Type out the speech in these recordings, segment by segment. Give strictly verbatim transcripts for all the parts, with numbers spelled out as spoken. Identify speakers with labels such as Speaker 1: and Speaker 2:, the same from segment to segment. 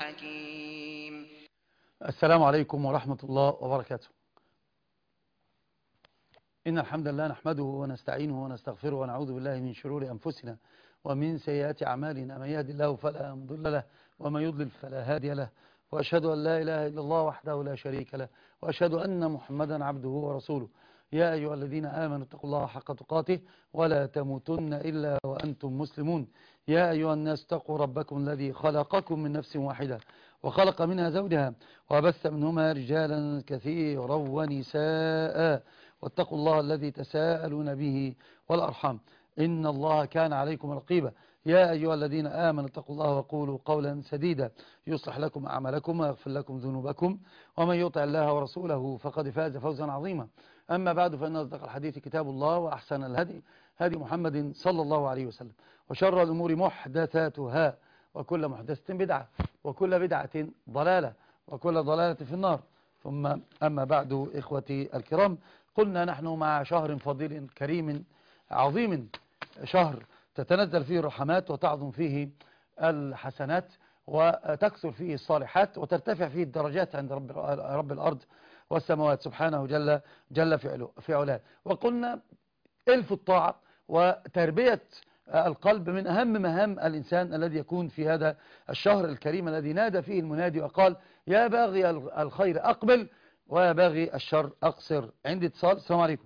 Speaker 1: حكيم.
Speaker 2: السلام عليكم ورحمة الله وبركاته. إن الحمد لله نحمده ونستعينه ونستغفره ونعوذ بالله من شرور أنفسنا ومن سيئات أعمالنا، من يهد الله فلا مضل له ومن يضلل فلا هادي له، وأشهد أن لا إله إلا الله وحده لا شريك له، وأشهد أن محمدا عبده ورسوله. يا أيها الذين آمنوا اتقوا الله حق تقاته ولا تموتن إلا وأنتم مسلمون. يا أيها الناس اتقوا ربكم الذي خلقكم من نفس واحدة وخلق منها زوجها وبث منهما رجالا كثيرا ونساء، واتقوا الله الذي تساءلون به والأرحام إن الله كان عليكم رقيبا. يا أيها الذين آمنوا اتقوا الله وقولوا قولا سديدا يصلح لكم أعمالكم ويغفر لكم ذنوبكم، ومن يطع الله ورسوله فقد فاز فوزا عظيما. أما بعد، فإن أصدق الحديث كتاب الله، وأحسن الهدي هدي محمد صلى الله عليه وسلم، وشر الأمور محدثاتها، وكل محدثة بدعة، وكل بدعة ضلالة، وكل ضلالة في النار. ثم أما بعد، إخوتي الكرام، قلنا نحن مع شهر فضيل كريم عظيم، شهر تتنزل فيه الرحمات وتعظم فيه الحسنات وتكثر فيه الصالحات وترتفع فيه الدرجات عند رب, رب الأرض والسماوات سبحانه جل, جل في علاه. وقلنا إلف الطاعة وتربية القلب من أهم مهام الإنسان الذي يكون في هذا الشهر الكريم الذي نادى فيه المنادي وقال: يا باغي الخير أقبل ويا باغي الشر أقصر. عندي اتصال. السلام عليكم.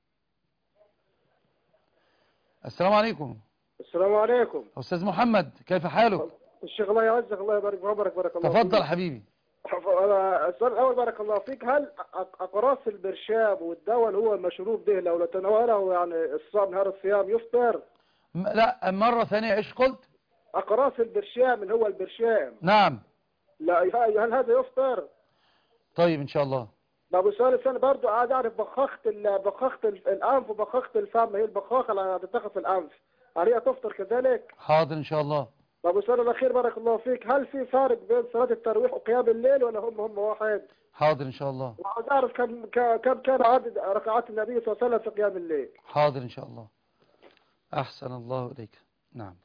Speaker 2: السلام عليكم.
Speaker 3: السلام عليكم
Speaker 2: أستاذ محمد، كيف حالك؟
Speaker 3: الشيخ الله يعزك، الله يبارك ويبارك، بارك الله
Speaker 2: تفضل
Speaker 3: فيك.
Speaker 2: حبيبي.
Speaker 3: السؤال الأول بارك الله فيك، هل أقراص البرشام والدواء اللي هو المشروب ده لو تناوله يعني الصائم نهار الصيام يفطر؟
Speaker 2: لا، مرة ثانية، ايش قلت؟
Speaker 3: أقراص البرشام اللي هو البرشام.
Speaker 2: نعم.
Speaker 3: لا، هل هذا يفطر؟
Speaker 2: طيب إن شاء الله.
Speaker 3: طب السؤال الثاني برضه عايز أعرف بخاخة بخاخة الأنف وبخاخة الفم، هي البخاخة اللي هتتاخد في الأنف، هل هي تفطر كذلك؟
Speaker 2: حاضر إن شاء الله.
Speaker 3: طب السؤال الأخير بارك الله فيك، هل في فارق بين صلاة التراويح وقيام الليل ولا هم هم واحد؟
Speaker 2: حاضر إن شاء الله.
Speaker 3: وعايز أعرف كم كم كان عدد ركعات النبي صلى الله عليه وسلم في قيام الليل؟
Speaker 2: حاضر إن شاء الله. أحسن الله إليك. نعم.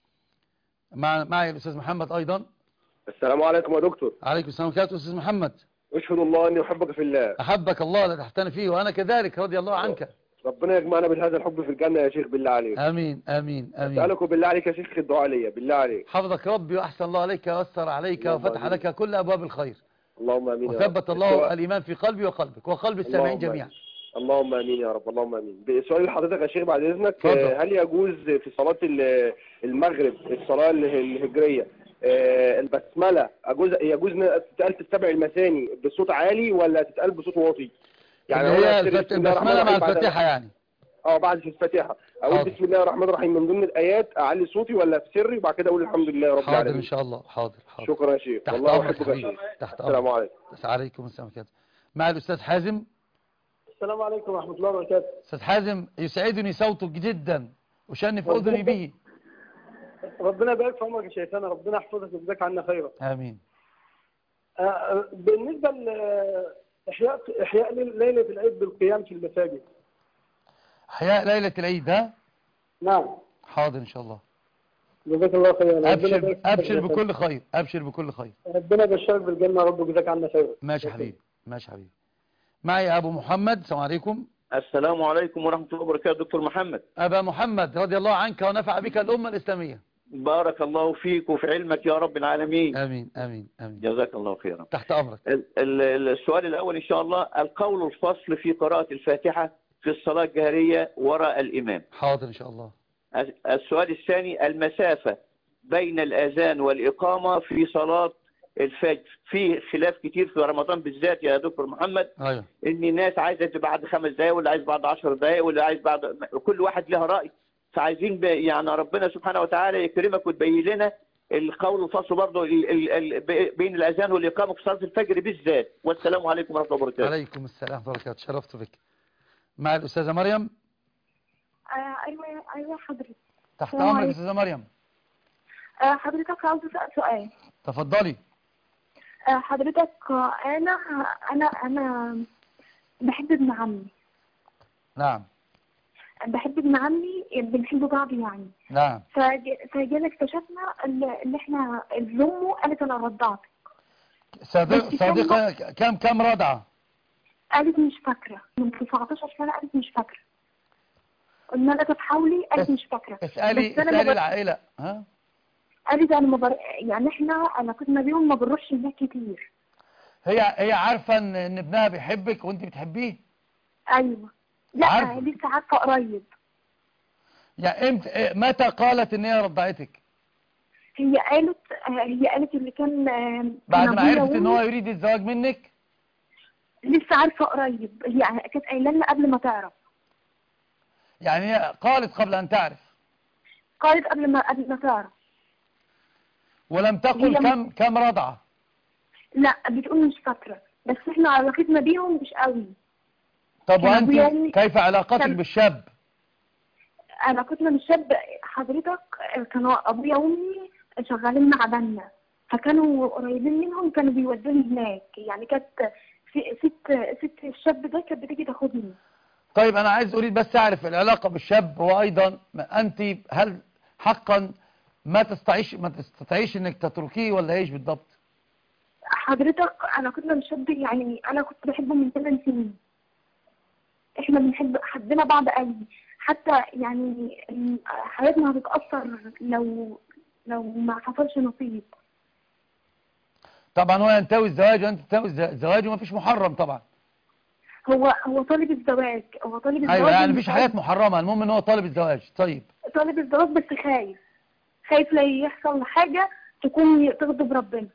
Speaker 2: مع معي الأستاذ محمد أيضا.
Speaker 4: السلام عليكم يا دكتور.
Speaker 2: عليكم السلام ورحمة الله. أستاذ محمد،
Speaker 4: أشهد الله أني أحبك في الله.
Speaker 2: أحبك الله لا تحتني فيه، وأنا كذلك رضي الله عنك.
Speaker 4: ربنا يجمعنا بهذا الحب في الجنة يا شيخ بالله عليك.
Speaker 2: آمين آمين آمين.
Speaker 4: أسألكم بالله عليك يا شيخ الدعاء لي بالله عليك.
Speaker 2: حفظك ربي وأحسن الله عليك ويسر عليك وفتح
Speaker 4: أمين.
Speaker 2: لك كل أبواب الخير.
Speaker 4: اللهم آمين.
Speaker 2: وثبت الله الإيمان في قلبي وقلبك وقلب السامعين جميعا.
Speaker 4: اللهم آمين يا رب. اللهم آمين. بسؤال لحضرتك يا شيخ بعد إذنك،
Speaker 2: فضل.
Speaker 4: هل يجوز في صلاة المغرب الصلاة الهجرية البسملة يجوز يجوز تتقال في السبع المثاني بصوت عالي ولا تتقال بصوت واطي؟
Speaker 2: يعني هي البسملة مع الفاتحة يعني؟
Speaker 4: اه بعد في الفاتحة اقول
Speaker 2: حاضر.
Speaker 4: بسم الله الرحمن الرحيم من ضمن الايات اعلي صوتي ولا في سري وبعد كده اقول الحمد لله رب العالمين؟
Speaker 2: حاضر ان شاء الله. حاضر حاضر.
Speaker 4: شكرا يا شيخ،
Speaker 2: تحت
Speaker 4: والله
Speaker 2: امرك
Speaker 4: احبك يا
Speaker 2: حبيبي.
Speaker 4: شيخ.
Speaker 2: تحت
Speaker 4: السلام
Speaker 2: امرك.
Speaker 4: عليكم.
Speaker 2: عليكم السلام عليكم. مع الاستاذ حازم.
Speaker 3: السلام عليكم ورحمة الله وبركاته.
Speaker 2: استاذ حازم، يسعدني صوتك جدا وشنف اذني به.
Speaker 3: ربنا يبارك في عمرك يا شيخنا، ربنا يحفظك ويجزاك عنا خيرا.
Speaker 2: امين.
Speaker 3: آه بالنسبة لإحياء إحياء ليلة العيد بالقيام في المساجد.
Speaker 2: احياء ليلة العيد، ها؟
Speaker 3: نعم.
Speaker 2: حاضر ان شاء الله.
Speaker 3: جزاك الله خيرا.
Speaker 2: ابشر ابشر بكل خير، ابشر بكل خير.
Speaker 3: ربنا يبشرك بالجنة يا رب ويجزاك عنا خيرا.
Speaker 2: ماشي حبيبي، ماشي حبيبي. معي ابو محمد. السلام عليكم.
Speaker 5: السلام عليكم ورحمة الله وبركاته. دكتور محمد.
Speaker 2: ابا محمد، رضي الله عنك ونفع بك الامة الاسلامية.
Speaker 5: بارك الله فيك وفي علمك يا رب العالمين.
Speaker 2: امين امين امين.
Speaker 5: جزاك الله خيرا.
Speaker 2: تحت امرك.
Speaker 5: ال ال السؤال الاول ان شاء الله، القول الفصل في قراءة الفاتحة في الصلاة الجهرية وراء الامام.
Speaker 2: حاضر ان شاء الله.
Speaker 5: السؤال الثاني، المسافة بين الاذان والاقامة في صلاة الفجر، في خلاف كتير في رمضان بالذات يا دكتور محمد.
Speaker 2: ايوه.
Speaker 5: ان الناس عايزة بعد خمس دقايق واللي عايز بعد عشر دقايق واللي عايز بعد، كل واحد له رأي، فعايزين يعني ربنا سبحانه وتعالى يكرمك وتبين لنا القول الفصل برضه ال ال بين الاذان والاقامه في صلاه الفجر بالذات. والسلام عليكم ورحمه الله وبركاته.
Speaker 2: عليكم السلام ورحمه الله وبركاته. شرفت بك. مع الاستاذه مريم.
Speaker 6: ايوه ايوه حضرتك.
Speaker 2: تحت امرك استاذه مريم.
Speaker 6: حضرتك عاوز اسال سؤال.
Speaker 2: تفضلي.
Speaker 6: حضرتك انا انا انا بحب ابن عمي.
Speaker 2: نعم.
Speaker 6: بحب ابن عمي، بنحب بعض يعني.
Speaker 2: نعم.
Speaker 6: فجينا اكتشفنا ان احنا امه قالت انا رضعت،
Speaker 2: صادق
Speaker 6: بس
Speaker 2: صادقة كم كم رضعة؟
Speaker 6: قالت مش فاكرة، من تسعتاشر سنة قالت مش فاكرة. قلنا لها طب حاولي، قالت مش فاكرة.
Speaker 2: اسألي
Speaker 6: بس أنا
Speaker 2: اسألي
Speaker 6: ما بر-
Speaker 2: العائلة. ها
Speaker 6: قالت أنا ما بر... يعني إحنا علاقتنا بيهم ما بنروحش هناك كتير.
Speaker 2: هي هي عارفة ان ان ابنها بيحبك وانت بتحبيه؟
Speaker 6: أيوة. لا
Speaker 2: عارفة.
Speaker 6: لسه عارفة قريب.
Speaker 2: يعني امتى متى قالت ان هي رضعتك؟
Speaker 6: هي قالت هي قالت اللي كان آه،
Speaker 2: بعد
Speaker 6: كان
Speaker 2: ما
Speaker 6: أبويا
Speaker 2: عرفت ان هو
Speaker 6: وأمي.
Speaker 2: يريد الزواج منك؟
Speaker 6: لسه عارفة قريب، هي كانت قايلة لنا قبل ما تعرف.
Speaker 2: يعني هي قالت قبل ان تعرف
Speaker 6: قالت قبل ما قبل ما تعرف.
Speaker 2: ولم تقل
Speaker 6: هي م-
Speaker 2: كم كم رضعة؟
Speaker 6: لا بتقول مش فاكرة، بس احنا علاقتنا بيهم مش قوي.
Speaker 2: طب
Speaker 6: كان أبويا
Speaker 2: وانت
Speaker 6: وأمي.
Speaker 2: كيف علاقتك
Speaker 6: كان
Speaker 2: بالشاب؟
Speaker 6: علاقتنا بالشاب حضرتك، كانوا أبويا وأمي شغالين مع بنا، فكانوا قريبين منهم، كانوا بيودوني هناك. يعني كانت في- ست ست الشاب ده كانت بتيجي تاخدني.
Speaker 2: طيب انا عايز اريد بس اعرف العلاقة بالشاب، وايضا ما انت هل حقا ما تستطيعش ما تستطيعش انك تتركيه ولا ايش بالضبط؟
Speaker 6: حضرتك علاقتنا بالشاب يعني أنا كنت بحبه من ثمان سنين. احنا بنحب حبينا بعض قوي، حتى يعني م- حياتنا هتتأثر لو لو ما حصلش نصيب.
Speaker 2: طبعا هو ينتوي الزواج وانت تنتوي الز- الزواج وما فيش محرم طبعا.
Speaker 6: هو هو طالب الزواج، هو طالب الزواج
Speaker 2: ايوه يعني
Speaker 6: ومش
Speaker 2: مفيش
Speaker 6: عايز-
Speaker 2: حاجات محرمة، المهم ان هو طالب الزواج. طيب
Speaker 6: طالب الزواج بس خايف، خايف لا يحصل حاجة تكون تغضب ربنا.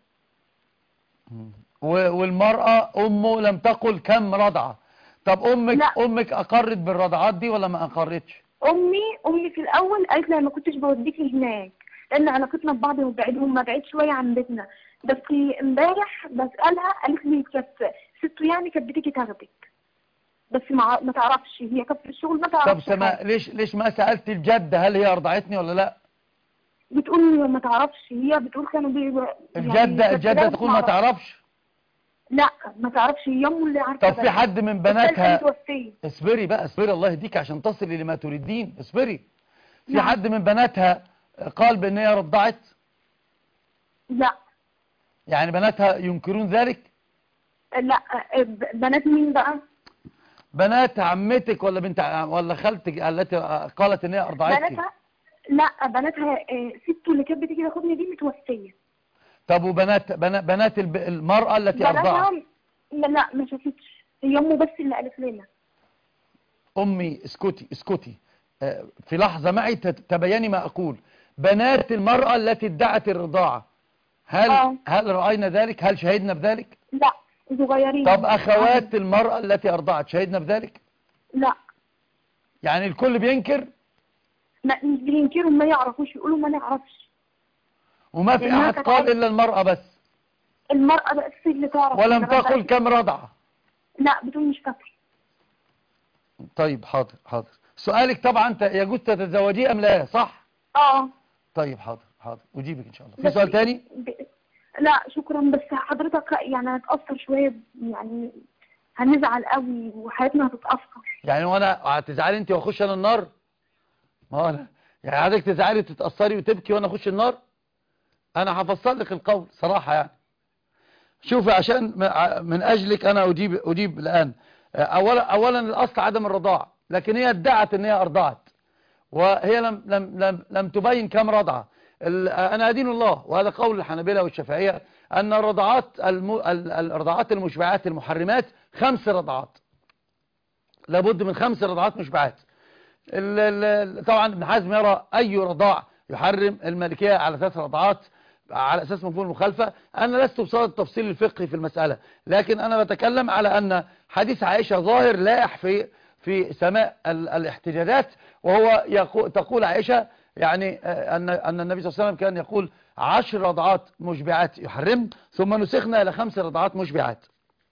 Speaker 2: و- والمرأة امه لم تقل كم رضعة. طب امك
Speaker 6: لا.
Speaker 2: امك اقرت بالرضعات دي ولا ما اقرتش؟
Speaker 6: أمي أمي في الأول قالت لي أنا ما كنتش بوديكي هناك لأن علاقتنا ببعض وبعيد، هم بعيد شوية عن بيتنا. بس امبارح بسألها قالت لي كانت سته يعني كانت بتيجي تاخدك، بس ما ما تعرفش، هي كانت في الشغل ما
Speaker 2: طب
Speaker 6: تعرفش
Speaker 2: سما
Speaker 6: حاجة.
Speaker 2: ليش ليش ما سألت الجدة هل هي ارضعتني ولا لا؟
Speaker 6: بتقول ما تعرفش، هي بتقول كانوا بي
Speaker 2: الجدة
Speaker 6: يعني
Speaker 2: الجدة تقول ما تعرفش.
Speaker 6: لا ما تعرفش، هي أم اللي عارفة.
Speaker 2: طب في
Speaker 6: بس.
Speaker 2: حد من
Speaker 6: الثالثة
Speaker 2: بناتها
Speaker 6: متوفية.
Speaker 2: اصبري بقى اصبري الله يهديك عشان تصلي لما تريدين. اصبري. في
Speaker 6: نعم.
Speaker 2: حد من بناتها قال بان هي رضعت؟
Speaker 6: لا
Speaker 2: يعني بناتها ينكرون ذلك؟
Speaker 6: لا بنات مين بقى؟
Speaker 2: بنات عمتك ولا بنت ع- ولا خالتك التي قالت ان هي ارضعتك؟
Speaker 6: بناتها لا بناتها آه، سته اللي كانت بتيجي تاخدني دي متوفية.
Speaker 2: طب وبنات بنا- بنات الب- المرأة التي ارضعت؟
Speaker 6: بناتها لا لا ما شافتش، هي امه بس اللي قالت لنا.
Speaker 2: امي اسكتي اسكتي. آه، في لحظة معي تت- تبيني ما اقول. بنات المرأة التي ادعت الرضاعة هل
Speaker 6: آه.
Speaker 2: هل رأينا ذلك؟ هل شهدنا بذلك؟
Speaker 6: لا صغيرين.
Speaker 2: طب اخوات المرأة التي ارضعت شهدنا بذلك؟
Speaker 6: لا
Speaker 2: يعني الكل بينكر
Speaker 6: ما مش بينكروا، ما يعرفوش، يقولوا ما نعرفش.
Speaker 2: وما في
Speaker 6: لأنها
Speaker 2: احد
Speaker 6: كانت
Speaker 2: قال
Speaker 6: عايزة-
Speaker 2: الا المرأة بس؟
Speaker 6: المرأة بس اللي تعرف.
Speaker 2: ولم
Speaker 6: إن رضعت.
Speaker 2: تقل كم رضعة؟
Speaker 6: لا بتقول مش فاكرة.
Speaker 2: طيب حاضر حاضر. سؤالك طبعا انت يجوز تتزوجيه ام لا، صح؟
Speaker 6: اه
Speaker 2: طيب حاضر حاضر اجيبك ان شاء الله. في
Speaker 6: بس-
Speaker 2: سؤال تاني؟
Speaker 6: ب... لا شكرا، بس حضرتك يعني هتأثر شوية، يعني هنزعل قوي وحياتنا هتتأثر.
Speaker 2: يعني وانا هتزعلي انت واخش انا النار؟ ما هو انا يعني عايزك تزعلي وتتاثري وتبكي وانا اخش النار؟ انا هفصل لك القول صراحه يعني. شوفي عشان م- من اجلك انا اجيب اجيب الان. اولا اولا الاصل عدم الرضاعه، لكن هي ادعت ان هي ارضعت وهي لم لم لم لم تبين كم رضعه. ال- انا ادين الله، وهذا قول الحنابلة والشافعية، ان الرضعات الم... ال- الرضعات المشبعات المحرمات خمس رضعات، لابد من خمس رضعات مشبعات. ال- ال- طبعا ابن حزم يرى اي رضاع يحرم، المالكية على ثلاث رضعات على اساس مفهوم المخالفة. انا لست بصدد التفصيل الفقهي في المسألة، لكن انا بتكلم على ان حديث عائشة ظاهر لائح في في سماء ال- الاحتجاجات، وهو يقو تقول عائشة يعني آه، ان ان النبي صلى الله عليه وسلم كان يقول عشر رضعات مشبعات يحرم، ثم نسخنا الى خمس رضعات مشبعات.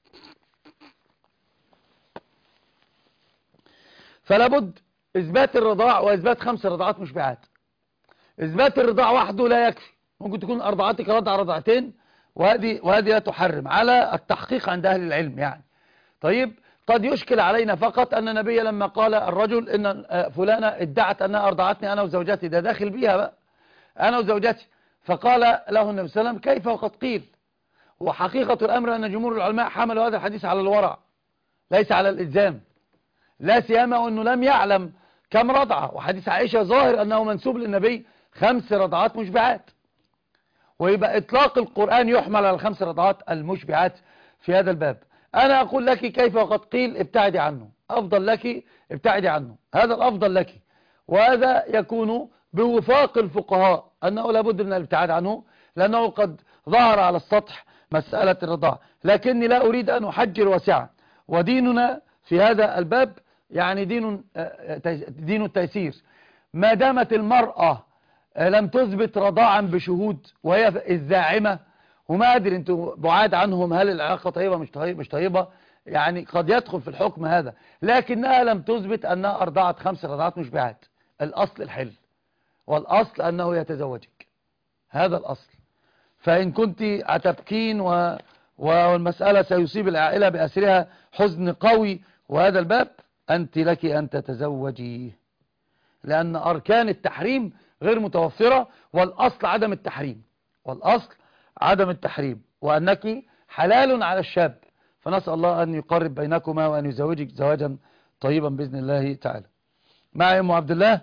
Speaker 2: فلا بد اثبات الرضاع واثبات خمس رضعات مشبعات. اثبات الرضاع وحده لا يكفي، ممكن تكون ارضعتك رضع رضعتين وهذه وهذه لا تحرم على التحقيق عند اهل العلم يعني. طيب قد يشكل علينا فقط ان النبي لما قال الرجل ان فلانة ادعت انها ارضعتني انا وزوجتي، ده داخل بيها بقى انا وزوجتي، فقال له النبي صلى الله عليه وسلم كيف وقد قيل، وحقيقة الأمر أن جمهور العلماء حملوا هذا الحديث على الورع ليس على الإلزام، لا سيما وأنه لم يعلم كم رضعة، وحديث عائشة ظاهر أنه منسوب للنبي خمس رضعات مشبعات، ويبقى إطلاق القرآن يحمل على الخمس رضعات المشبعات في هذا الباب. أنا أقول لك كيف وقد قيل ابتعدي عنه، أفضل لك ابتعدي عنه، هذا الأفضل لك، وهذا يكون بوفاق الفقهاء أنه لابد من الابتعاد عنه، لأنه قد ظهر على السطح مسألة الرضاعة، لكني لا أريد أن أحجر واسعا، وديننا في هذا الباب يعني دين دين التيسير. ما دامت المرأة لم تثبت رضاعا بشهود وهي الزاعمة، وما أدري أنتوا بعاد عنهم هل العلاقة طيبة مش طيبة, مش طيبة يعني قد يدخل في الحكم هذا، لكنها لم تثبت أنها أرضعت خمس رضعات مشبعات. الأصل الحل، والأصل أنه يتزوجك، هذا الأصل. فإن كنت أتبكين و... والمسألة سيصيب العائلة بأسرها حزن قوي وهذا الباب، أنت لك أن تتزوجي، لأن أركان التحريم غير متوفرة، والأصل عدم التحريم، والأصل عدم التحريم، وأنك حلال على الشاب، فنسأل الله أن يقرب بينكما وأن يزوجك زواجا طيبا بإذن الله تعالى. معي أم عبد الله.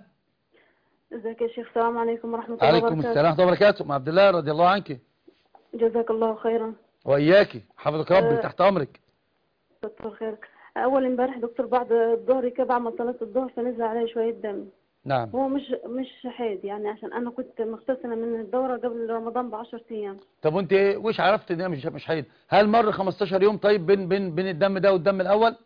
Speaker 1: ازيك يا شيخ؟ السلام عليكم ورحمة الله وبركاته.
Speaker 2: عليكم السلام ورحمة الله وبركاته. أم عبد الله رضي الله عنك.
Speaker 1: جزاك الله خيرا.
Speaker 2: وإياك، حفظك ربي. أه تحت أمرك.
Speaker 1: دكتور خيرك. أول امبارح دكتور بعد الظهر كده بعد ما صليت الظهر فنزل علي شوية دم.
Speaker 2: نعم.
Speaker 1: هو مش مش حيض يعني، عشان أنا كنت مغتسلة من الدورة قبل رمضان بعشر أيام.
Speaker 2: طب وأنت وش عرفت إن هي مش مش حيض؟ هل مر خمستاشر يوم طيب بين بين بين الدم ده والدم الأول؟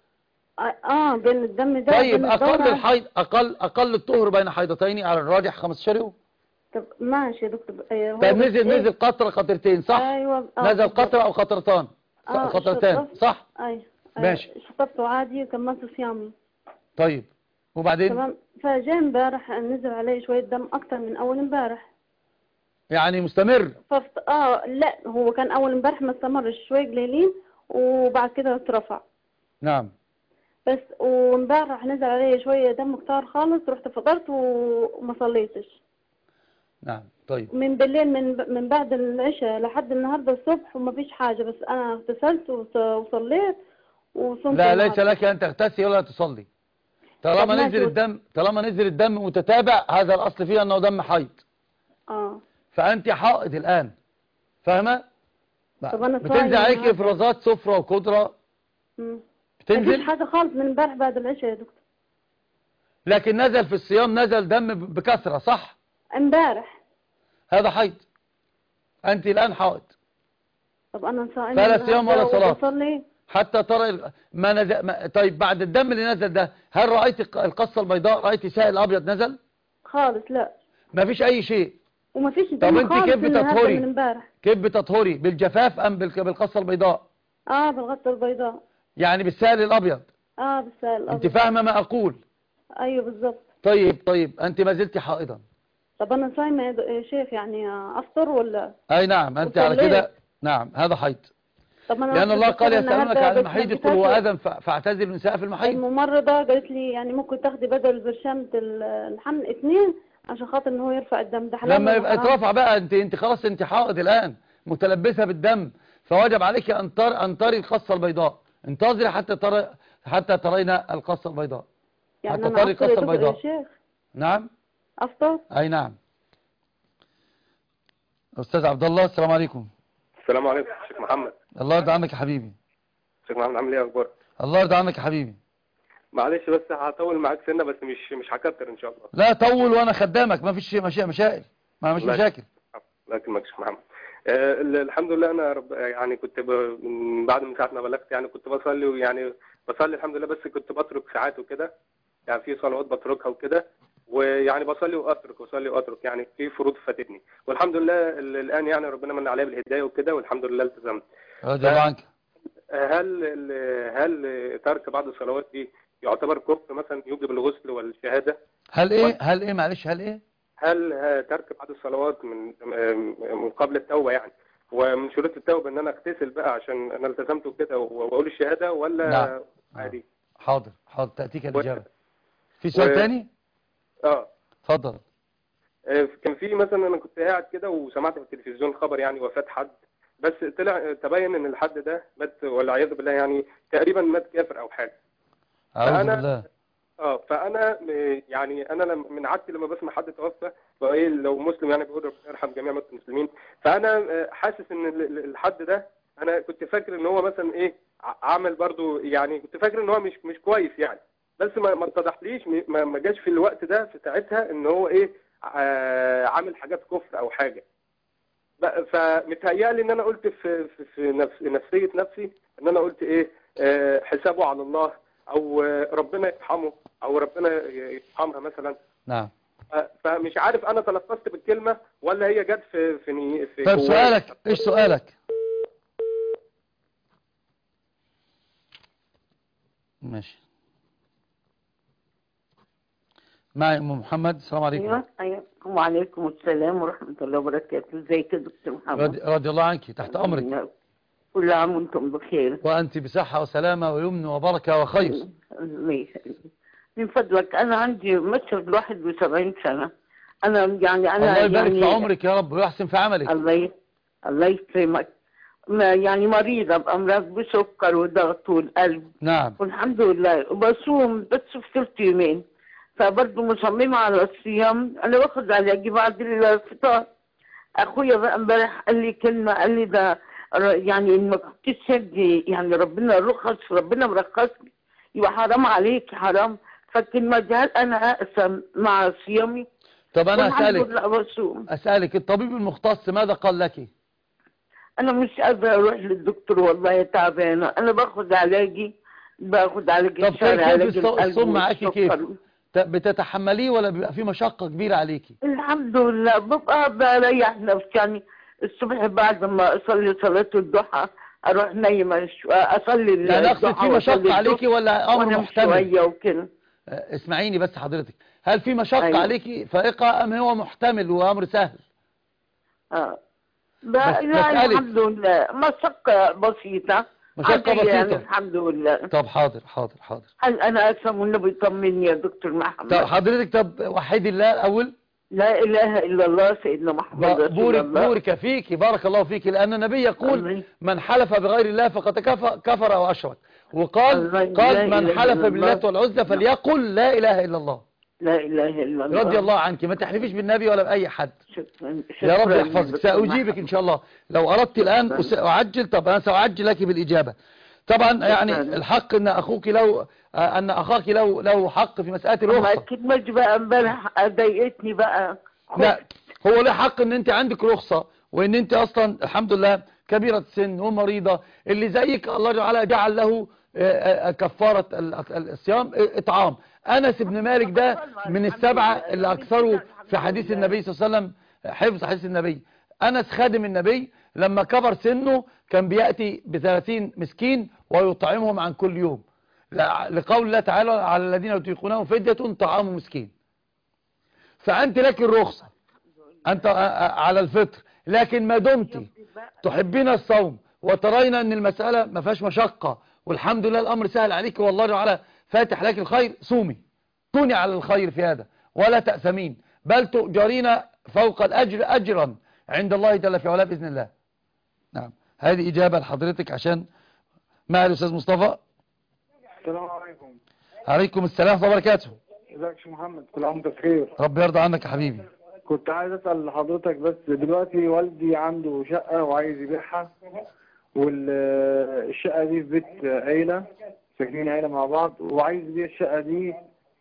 Speaker 1: اه بين الدم ده
Speaker 2: طيب أقل الحيض أقل أقل الطهر بين حيضتين على الراجح خمستاشر يوم.
Speaker 1: طب ماشي يا دكتور. ايوه
Speaker 2: طب نزل إيه؟ نزل قطرة قطرتين صح؟
Speaker 1: ايوه
Speaker 2: آه نزل قطرة أو قطرتان.
Speaker 1: آه
Speaker 2: قطرتان صح؟
Speaker 1: ايوه
Speaker 2: ماشي.
Speaker 1: شطبته عادي وكملت صيامي.
Speaker 2: طيب وبعدين؟
Speaker 1: تمام. فجاء امبارح نزل علي شوية دم أكتر من أول امبارح.
Speaker 2: يعني مستمر؟
Speaker 1: ففت... اه لا هو كان أول امبارح ما استمرش، شوية قليلين وبعد كده اترفع.
Speaker 2: نعم.
Speaker 1: بس وامبارح نزل علي شوية دم كتار خالص، رحت فطرت وما صليتش.
Speaker 2: نعم. طيب
Speaker 1: من بالليل من من بعد العشاء لحد النهارده الصبح وما فيش حاجة، بس أنا اغتسلت وصليت وصمت.
Speaker 2: لا ليس لك أن تغتسل ولا تصلي طالما نزل الدم، طالما نزل الدم متتابع، هذا الأصل فيه أنه دم حيض.
Speaker 1: اه
Speaker 2: فأنت حائض الآن، فاهمة؟ بتنزل عليك إفرازات صفرة وقدرة. بتنزل
Speaker 1: مفيش حاجة خالص من امبارح بعد العشاء يا دكتور.
Speaker 2: لكن نزل في الصيام نزل دم بكثرة صح؟
Speaker 1: امبارح.
Speaker 2: هذا حيض. أنت الآن حائض.
Speaker 1: طب أنا صائمة
Speaker 2: فلا صيام ولا صلاة
Speaker 1: بصلي
Speaker 2: حتى ترى ما نزل. ما... طيب بعد الدم اللي نزل ده هل رأيت القصة البيضاء، رأيت سائل أبيض نزل؟
Speaker 1: خالص لا.
Speaker 2: ما فيش أي شيء.
Speaker 1: وما فيش
Speaker 2: طب
Speaker 1: دم
Speaker 2: انت كيف بتطهري؟
Speaker 1: من امبارح.
Speaker 2: كيف بتطهري؟ بالجفاف أم بالقصة البيضاء؟
Speaker 1: اه بالقصة البيضاء.
Speaker 2: يعني بالسائل الأبيض؟
Speaker 1: اه بالسائل الأبيض.
Speaker 2: انت فاهمة ما أقول؟
Speaker 1: ايوه بالظبط.
Speaker 2: طيب طيب أنت ما زلت حائضا.
Speaker 1: طب أنا صايمة يا شيخ يعني أفطر ولا؟
Speaker 2: أي نعم أنت على كده. نعم هذا حيض.
Speaker 1: طب أنا
Speaker 2: لأن الله قال يسألونك عن المحيض قل هو أذى فاعتزلوا النساء في المحيض.
Speaker 1: الممرضة قالت لي يعني ممكن تاخدي بدل برشامة الحمل اثنين عشان خاطر ان هو يرفع الدم ده. حلال
Speaker 2: لما يبقى اترفع بقى انت انت خلاص انت حائض الآن متلبسة بالدم، فوجب عليك أن تر أن تري القصة البيضاء. انتظري حتى ترى حتى ترين القصة البيضاء.
Speaker 1: يعني
Speaker 2: حتى تري القصة البيضاء.
Speaker 1: يا شيخ
Speaker 2: نعم
Speaker 1: أفطر.
Speaker 2: أي نعم. أستاذ عبد الله السلام عليكم.
Speaker 7: السلام عليكم شيخ محمد.
Speaker 2: الله يرضى عنك يا حبيبي.
Speaker 7: شيخ محمد عامل ايه اخبارك؟
Speaker 2: الله يرضى عنك يا حبيبي.
Speaker 7: معلش بس هطول معاك سنه بس مش مش هكتر ان شاء الله.
Speaker 2: لا طول وانا خدامك، ما فيش مشا... مشاكل ما مش مشاكل.
Speaker 7: الله يكرمك شيخ محمد. آه الحمد لله انا رب يعني كنت ب... من بعد من ساعه ما بلغت يعني كنت بصلي ويعني بصلي الحمد لله، بس كنت بترك ساعات وكده، يعني في صلوات بتركها وكده، ويعني بصلي واترك وصلي واترك، يعني في فروض فاتتني، والحمد لله الان يعني ربنا من عليا بالهدايه وكده والحمد لله التزمت.
Speaker 2: رضي الله عنك.
Speaker 7: هل هل ترك بعض الصلوات دي يعتبر كفر مثلا يوجب الغسل والشهاده؟
Speaker 2: هل ايه هل ايه معلش هل ايه؟
Speaker 7: هل ترك بعض الصلوات من من قبل التوبه يعني، ومن شروط التوبه ان انا اغتسل بقى عشان انا التزمت وكده واقول الشهاده ولا
Speaker 2: نعم.
Speaker 7: عادي؟
Speaker 2: حاضر حاضر تاتيك الاجابه. في سؤال ثاني؟
Speaker 7: و... اه
Speaker 2: اتفضل.
Speaker 7: كان في مثلا انا كنت قاعد كده وسمعت في التلفزيون خبر يعني وفاة حد بس طلع تبين ان الحد ده مات والعياذ بالله، يعني تقريبا مات كافر او حاجه.
Speaker 2: اعوذ بالله.
Speaker 7: اه فانا يعني انا لما من عادتي لما بسمع حد توفى وايه لو مسلم يعني بيقول ربنا يرحم جميع موتى المسلمين، فانا حاسس ان الحد ده انا كنت فاكر ان هو مثلا ايه عمل برضو، يعني كنت فاكر ان هو مش مش كويس يعني، بس ما ما اتضحليش، ما ما جاش في الوقت ده في ساعتها ان هو ايه عامل حاجات كفر او حاجه. فمتهيألي ان انا قلت في في, في نفس نفسيه نفسي ان انا قلت ايه حسابه على الله، او ربنا يرحمه، او ربنا يرحمها مثلا.
Speaker 2: نعم.
Speaker 7: فمش عارف انا تلفظت بالكلمه ولا هي جت في في في
Speaker 2: طيب سؤالك ايش سؤالك؟ ماشي. معي ام محمد. السلام عليكم.
Speaker 8: ايوه ايوه وعليكم السلام ورحمه الله وبركاته. ازيك يا دكتور محمد؟
Speaker 2: رضي, رضي الله عنك، تحت امرك.
Speaker 8: كل عام وانتم بخير.
Speaker 2: وانت بصحه وسلامه ويمن وبركه وخير.
Speaker 8: الله يخليك. من فضلك انا عندي مثل واحد وسبعين سنه. انا يعني انا
Speaker 2: الله يبارك
Speaker 8: يعني
Speaker 2: في عمرك يا رب ويحسن في عملك.
Speaker 8: الله الله يكرمك. يعني مريضه بامراض بسكر وضغط والقلب.
Speaker 2: نعم.
Speaker 8: والحمد لله وبصوم بس فطرت يومين، فبرضه مصممه على الصيام. انا باخد علاجي بعد الفطار. اخويا بقى امبارح قال لي كلمه، قال لي ده يعني ما كنتش تدي، يعني ربنا رخص، ربنا مرخص لي، يبقى حرام عليك حرام. فالكلمه دي هل انا اقسم مع صيامي؟
Speaker 2: طب انا اسالك
Speaker 8: بصوم.
Speaker 2: اسالك الطبيب المختص ماذا قال لك؟
Speaker 8: انا مش قادره اروح للدكتور والله تعبانه. انا باخد علاجي باخد علاجي
Speaker 2: طب كيف الصوم معاكي؟ كيف بتتحمليه ولا بيبقى في مشقه كبيره عليكي؟
Speaker 8: الحمد لله ببقى بريح نفسي، يعني الصبح بعد ما اصلي صلاه الضحى اروح نايمه اصلي الضحى.
Speaker 2: يعني اقصد في مشقه عليكي ولا امر محتمل؟
Speaker 8: شويه وكده.
Speaker 2: اسمعيني بس حضرتك، هل في مشقه
Speaker 8: أيوة.
Speaker 2: عليكي فائقه ام هو محتمل وامر سهل؟
Speaker 8: اه لا الحمد لله مشقه بسيطه.
Speaker 2: مشقه بسيطه
Speaker 8: يعني الحمد لله.
Speaker 2: طب حاضر حاضر حاضر.
Speaker 8: هل انا اسم والنبي طمني يا دكتور محمد؟
Speaker 2: طب حضرتك طب وحدي الله الاول.
Speaker 8: لا اله الا الله سيدنا محمد رسول
Speaker 2: بورك
Speaker 8: الله.
Speaker 2: بورك فيك، بارك الله فيك، لان النبي يقول الله. من حلف بغير الله فقد كفر او اشرك، وقال قال من حلف بالله والعزى فليقل لا اله الا الله.
Speaker 8: لا اله الا الله.
Speaker 2: رضي الله عنك، ما تحلفيش بالنبي ولا باي حد.
Speaker 8: شكرا.
Speaker 2: يا رب يحفظك. ساجيبك ان شاء الله لو اردت الان اعجل. طب انا ساعجل لك بالاجابه. طبعا يعني الحق ان اخوك لو ان اخاك لو له حق في مساله الرخصه.
Speaker 8: اكيد ما بقى امبارح ضايقتني بقى.
Speaker 2: لا هو له حق ان انت عندك رخصه، وان انت اصلا الحمد لله كبيره السن ومريضه. اللي زيك الله تعالى جعل له كفاره الصيام اطعام. انس بن مالك ده من السبعه اللي اكثروا في حديث النبي صلى الله عليه وسلم حفظ حديث النبي. انس خادم النبي لما كبر سنه كان بياتي بثلاثين مسكين ويطعمهم عن كل يوم، لقول الله تعالى على الذين يطيقونه فدية طعام مسكين. فأنت لك الرخصة أنت على الفطر، لكن ما دمت تحبين الصوم وترين أن المسألة ما فيهاش مشقة والحمد لله الأمر سهل عليك والله تعالى فاتح لك الخير، صومي، كوني على الخير في هذا ولا تأثمين، بل تؤجرين فوق الأجر أجرا عند الله جل في علاه بإذن الله. نعم هذه إجابة لحضرتك. عشان مع الأستاذ مصطفى.
Speaker 3: السلام عليكم.
Speaker 2: عليكم السلام ورحمة الله وبركاته.
Speaker 3: ازيك يا محمد؟ كل عام وانت بخير.
Speaker 2: رب يرضى عنك يا حبيبي.
Speaker 3: كنت عايز اسال حضرتك بس دلوقتي والدي عنده شقه وعايز يبيعها، والشقه دي في بيت عيله ساكنين عيله مع بعض، وعايز يبيع الشقه دي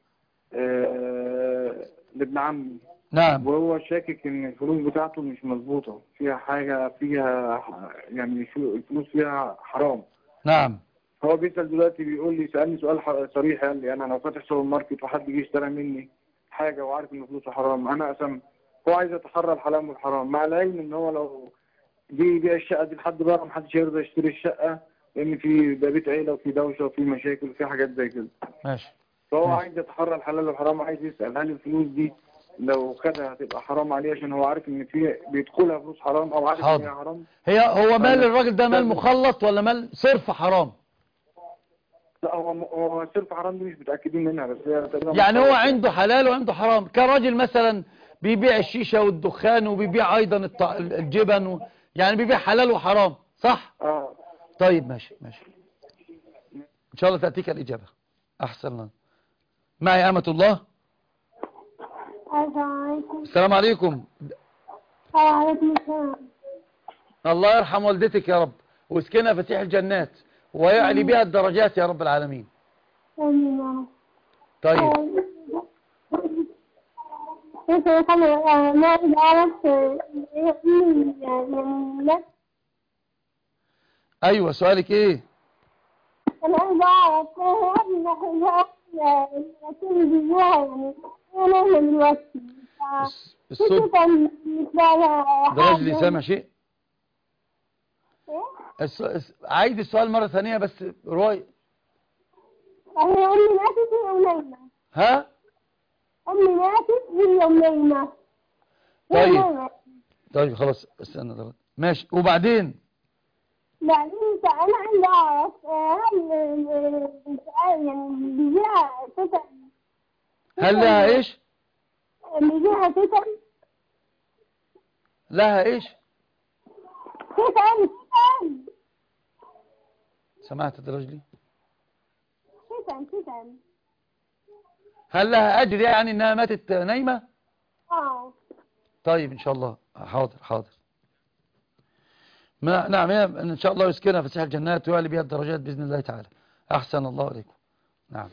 Speaker 3: لابن عمي.
Speaker 2: نعم.
Speaker 3: وهو شاكك ان الفلوس بتاعته مش مظبوطه، فيها حاجه فيها يعني الفلوس فيها حرام.
Speaker 2: نعم.
Speaker 3: هو بيسأل دلوقتي بيقول لي سألني سؤال صريح، قال لي انا لو فاتح سوبر ماركت وحد جه اشترى مني حاجه وعارف ان فلوسه حرام انا اسم. هو عايز يتحرى الحلال والحرام، مع العلم ان هو لو جه يبيع الشقه دي لحد بره محدش هيرضى يشتري الشقه، لان في ده بيت عيله وفي دوشه وفي مشاكل وفي حاجات زي كده.
Speaker 2: ماشي.
Speaker 3: فهو
Speaker 2: ماشي.
Speaker 3: عايز يتحرى الحلال والحرام، عايز يسأل هل الفلوس دي لو خدها هتبقى حرام عليه عشان هو عارف ان في بيدخلها فلوس حرام او عارف ان هي حرام.
Speaker 2: هي هو مال الراجل ده مال مخلط ولا مال صرف حرام؟
Speaker 3: لا هو هو صرف حرام دي مش متاكدين منها، بس هي
Speaker 2: يعني هو عنده حلال وعنده حرام. كراجل مثلا بيبيع الشيشه والدخان وبيبيع ايضا الجبن و... يعني بيبيع حلال وحرام صح؟
Speaker 3: اه.
Speaker 2: طيب ماشي ماشي ان شاء الله تأتيك الإجابة. أحسن الله. معي أمة الله.
Speaker 1: السلام عليكم.
Speaker 2: السلام عليكم.
Speaker 1: وعليكم السلام.
Speaker 2: الله يرحم والدتك يا رب واسكنها فتيح الجنات ويعلي بها الدرجات يا رب العالمين.
Speaker 1: آمين.
Speaker 2: طيب
Speaker 1: كيف يقال ما إذا عرفت يعني لا
Speaker 2: أيوة سؤالك إيه؟
Speaker 1: أنا إذا عرفت إذا يكون بجوها يعني أنا من الوقت
Speaker 2: الصوت درج لي سامع شيء؟ الس... عايز السؤال مرة ثانية بس رواي.
Speaker 1: هي أمي ماتت هي ونايمة.
Speaker 2: ها؟
Speaker 1: أمي ماتت هي ونايمة.
Speaker 2: طيب طيب خلاص استنى درج ماشي وبعدين؟
Speaker 1: بعدين أنا عايز أعرف هل يعني بيجيها فتن.
Speaker 2: هل لها إيش؟
Speaker 1: بيجيها فتن.
Speaker 2: لها إيش؟
Speaker 1: فتن فتن.
Speaker 2: سمعت درجلي؟
Speaker 1: فتن فتن.
Speaker 2: هل لها أجر يعني إنها ماتت نايمة؟
Speaker 1: اه.
Speaker 2: طيب إن شاء الله حاضر حاضر. ما نعم إن شاء الله يسكنها فسيح الجنات ويعلي بها الدرجات بإذن الله تعالى. أحسن الله عليكم. نعم.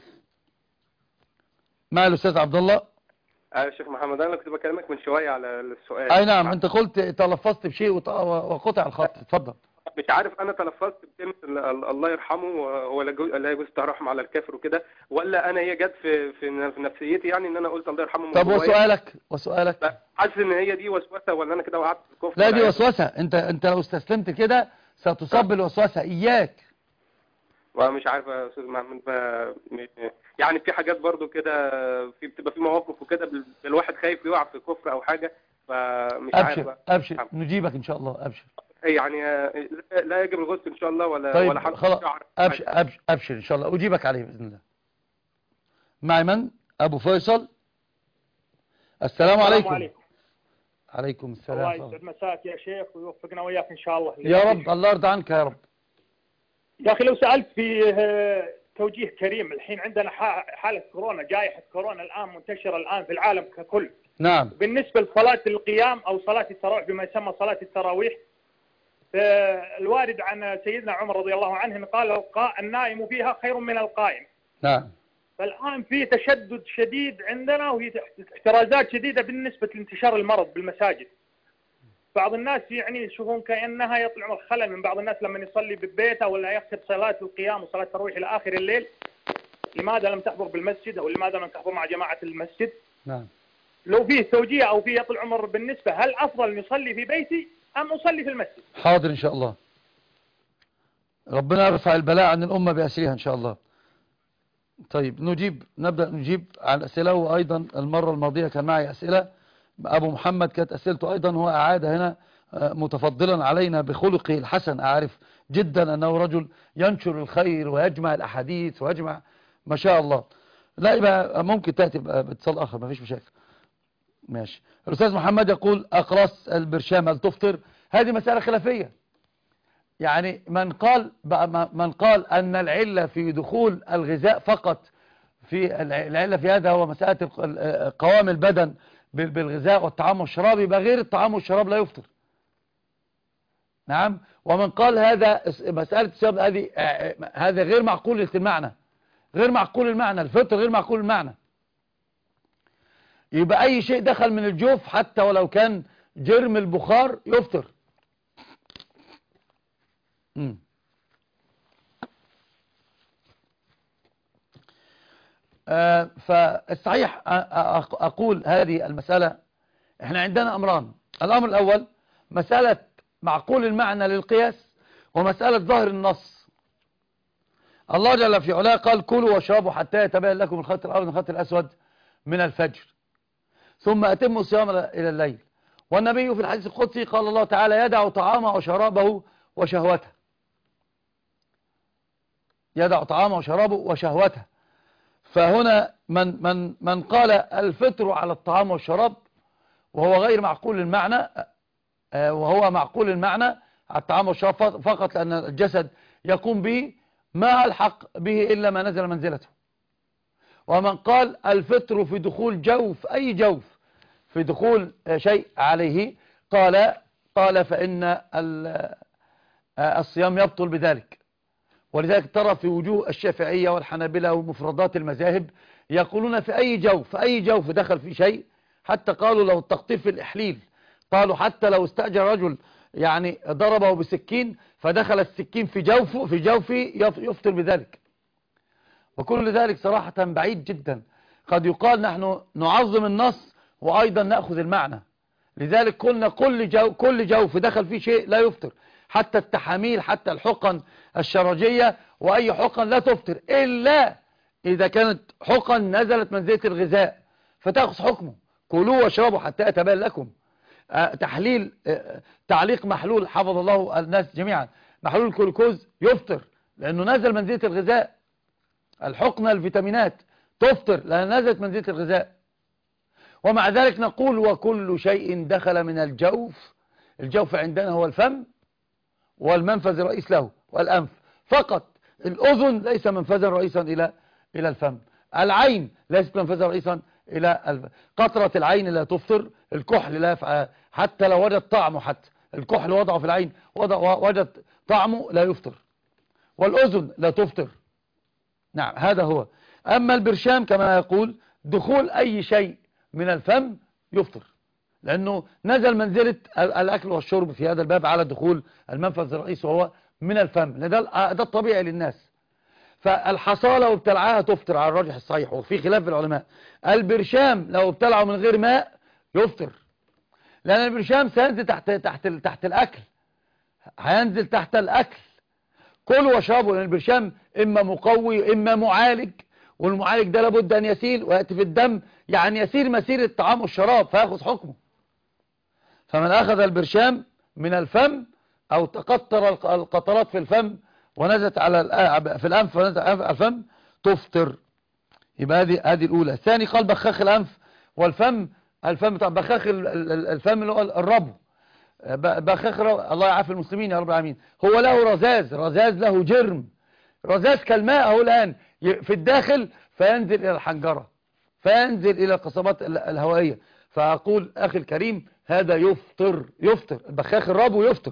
Speaker 2: مع الأستاذ عبد الله.
Speaker 7: ايوه يا شيخ محمد، انا كنت بكلمك من شويه على السؤال.
Speaker 2: اي نعم انت قلت تلفظت بشيء وقطع الخط. اتفضل.
Speaker 7: مش عارف انا تلفظت بكلمه الله يرحمه هو لا يجوز الترحم على الكافر وكده، ولا انا هي جت في في نفسيتي يعني ان انا قلت الله يرحمه.
Speaker 2: طب وسؤالك وسؤالك
Speaker 7: حاسس ان هي دي وسوسه ولا انا كده وقعت في الكفر؟
Speaker 2: لا دي وسوسه. انت انت لو استسلمت كده ستصاب بالوسوسه. اياك.
Speaker 7: ومش عارف يا استاذ محمد يعني في حاجات برضو كده في بتبقى في مواقف وكده الواحد خايف يقع في كفر او حاجه فمش عارف.
Speaker 2: ابشر ابشر نجيبك ان شاء الله. ابشر
Speaker 7: يعني لا يجب الغسل ان شاء الله ولا
Speaker 2: طيب
Speaker 7: ولا حلق
Speaker 2: الشعر. ابشر ابشر ابشر ان شاء الله اجيبك عليه باذن الله. معي من؟ ابو فيصل. السلام عليكم.
Speaker 9: السلام عليكم.
Speaker 2: عليكم السلام.
Speaker 9: الله يسعد مساك يا شيخ ويوفقنا وياك ان شاء الله.
Speaker 2: يا رب الله يرضى عنك يا رب.
Speaker 9: يا اخي لو سالت في توجيه كريم، الحين عندنا حاله كورونا، جائحه كورونا الان منتشره الان في العالم ككل.
Speaker 2: نعم.
Speaker 9: بالنسبه لصلاه القيام او صلاه التراويح بما يسمى صلاه التراويح، الوارد عن سيدنا عمر رضي الله عنه قال النائم فيها خير من القائم.
Speaker 2: نعم.
Speaker 9: فالآن في تشدد شديد عندنا وهي احترازات شديدة بالنسبة لانتشار المرض بالمساجد. بعض الناس يعني يشوفون كأنها يطلع الخلل من بعض الناس لما يصلي ببيته ولا يخسر صلاة القيام وصلاة التراويح إلى آخر الليل. لماذا لم تحضر بالمسجد أو لماذا لم تحضر مع جماعة المسجد؟
Speaker 2: نعم.
Speaker 9: لو فيه توجيه أو فيه يطلع عمر بالنسبة، هل أفضل نصلي في بيتي أم أصلي في المسجد؟
Speaker 2: حاضر إن شاء الله. ربنا يرفع البلاء عن الأمة بأسرها إن شاء الله. طيب نجيب نبدأ نجيب عن أسئلة. وأيضا المرة الماضية كان معي أسئلة أبو محمد كانت أسئلته أيضا هو أعاد هنا متفضلا علينا بخلقه الحسن. أعرف جدا أنه رجل ينشر الخير ويجمع الأحاديث ويجمع ما شاء الله. لا يبقى ممكن تأتي باتصال آخر ما فيش مشاكل. ماشي. الأستاذ محمد يقول أقراص البرشام هل تفطر؟ هذه مسألة خلافية. يعني من قال من قال أن العلة في دخول الغذاء فقط، في العلة في هذا هو مسألة قوام البدن بالغذاء والطعام والشراب، يبقى غير الطعام والشراب لا يفطر. نعم. ومن قال هذا مسألة الصيام هذه هذا غير معقول المعنى، غير معقول المعنى، الفطر غير معقول المعنى. يبقى أي شيء دخل من الجوف حتى ولو كان جرم البخار يفطر. مم. آه فالصحيح أقول هذه المسألة احنا عندنا أمران. الأمر الأول مسألة معقول المعنى للقياس ومسألة ظاهر النص. الله جل في علاه قال كلوا واشربوا حتى يتبين لكم الخيط الأبيض من الخيط الأسود من الفجر ثم أتموا الصيام إلى الليل. والنبي في الحديث القدسي قال الله تعالى يدع طعامه وشرابه وشهوته، يدع طعامه وشرابه وشهوته. فهنا من من من قال الفطر على الطعام والشراب وهو غير معقول المعنى وهو معقول المعنى الطعام والشراب فقط، لأن الجسد يقوم به ما ألحق به إلا ما نزل منزلته. ومن قال الفطر في دخول جوف أي جوف في دخول شيء عليه قال قال فإن الصيام يبطل بذلك. ولذلك ترى في وجوه الشافعية والحنابلة ومفردات المذاهب يقولون في أي جوف في أي جوف دخل في شيء، حتى قالوا لو التقطير في الإحليل، قالوا حتى لو استأجر رجل يعني ضربه بسكين فدخل السكين في جوفه في جوفه يفطر بذلك. وكل ذلك صراحة بعيد جدا. قد يقال نحن نعظم النص وأيضا نأخذ المعنى. لذلك قلنا كل جو كل جوف دخل فيه شيء لا يفطر، حتى التحاميل، حتى الحقن الشرجية، وأي حقن لا تفطر إلا إذا كانت حقن نزلت منزلة الغذاء فتأخذ حكمه. كلوا واشربوا حتى يتبين لكم. أه تحليل أه تعليق محلول حفظ الله الناس جميعا، محلول الجلوكوز يفطر لأنه نزل منزلة الغذاء. الحقن الفيتامينات تفطر لأنها نزلت منزلة الغذاء. ومع ذلك نقول وكل شيء دخل من الجوف. الجوف عندنا هو الفم والمنفذ الرئيس له والأنف فقط. الأذن ليس منفذا رئيسا إلى إلى الفم. العين ليست منفذا رئيسا إلى الفم. قطرة العين لا تفطر. الكحل لا يفعل حتى لو وجد طعمه، حتى الكحل وضعه في العين وجد طعمه لا يفطر. والأذن لا تفطر. نعم هذا هو. أما البرشام كما يقول دخول أي شيء من الفم يفطر، لأنه نزل منزلة الأكل والشرب في هذا الباب على دخول المنفذ الرئيسي وهو من الفم. ده, ده الطبيعي للناس. فالحصى لو ابتلعها تفطر على الراجح الصحيح، وفي خلاف في العلماء. البرشام لو ابتلعه من غير ماء يفطر، لأن البرشام سينزل تحت, تحت, تحت الأكل، هينزل تحت الأكل. كلوا واشربوا، لأن البرشام إما مقوي إما معالج، والمعالج ده لابد أن يسيل ويأتي في الدم، يعني يسير مسير الطعام والشراب فيأخذ حكمه. فمن أخذ البرشام من الفم أو تقطر القطرات في الفم ونزلت على في الأنف ونزلت على الفم تفطر. يبقى هذه هذه الأولى. الثاني قال بخاخ الأنف والفم. الفم طبعا بخاخ الفم اللي هو الربو، بخاخ الله يعافي المسلمين يا رب العالمين. هو له رذاذ، رذاذ له جرم، رذاذ كالماء اهو الآن في الداخل فينزل إلى الحنجرة، فينزل إلى القصبات الهوائية. فأقول أخي الكريم هذا يفطر يفطر البخاخ الربو يفطر.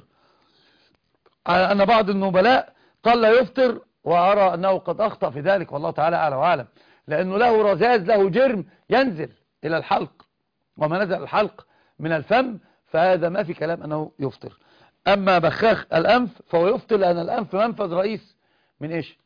Speaker 2: أن بعض النبلاء قال لا يفطر، وأرى أنه قد أخطأ في ذلك والله تعالى أعلى وأعلم، لأنه له رذاذ له جرم ينزل إلى الحلق، وما نزل الحلق من الفم فهذا ما في كلام أنه يفطر. أما بخاخ الأنف فهو يفطر، لأن الأنف منفذ رئيس من إيش؟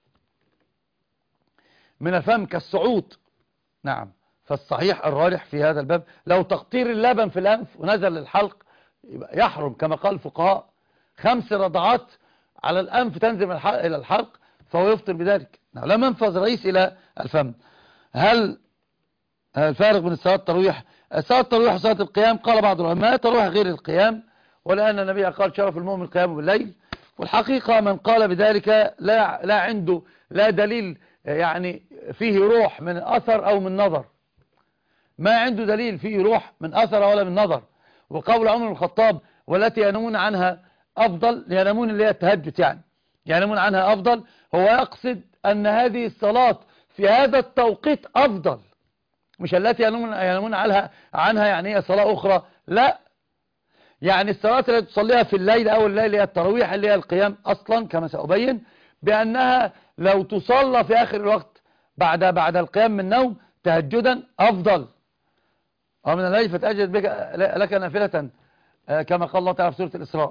Speaker 2: من الفم كالصعود. نعم. فالصحيح الراجح في هذا الباب لو تقطير اللبن في الأنف ونزل للحلق يحرم، كما قال الفقهاء خمس رضعات على الأنف تنزل من الحلق إلى الحلق فهو يفطر بذلك. نعم. لا منفذ رئيس إلى الفم. هل الفارق بين الصلاة التراويح صلاة التراويح وصلاة القيام؟ قال بعض العلماء التراويح غير القيام، ولأن النبي قال شرف المؤمن القيام بالليل. والحقيقة من قال بذلك لا لا عنده لا دليل يعني فيه روح من أثر أو من نظر، ما عنده دليل فيه روح من أثر ولا من نظر. وقول عمر بن الخطاب والتي ينامون عنها أفضل، ينامون اللي هي التهجد يعني ينامون عنها أفضل، هو يقصد أن هذه الصلاة في هذا التوقيت أفضل، مش التي ينامون ينامون عنها عنها يعني هي صلاة أخرى، لا، يعني الصلاة التي تصليها في الليل أو الليل هي التراويح اللي هي القيام أصلا كما سأبين، بأنها لو تصلى في آخر الوقت بعد بعد القيام من النوم تهجدا أفضل. ومن الليل فتأجد بك لك نافلة كما قال الله تعالى في سورة الإسراء،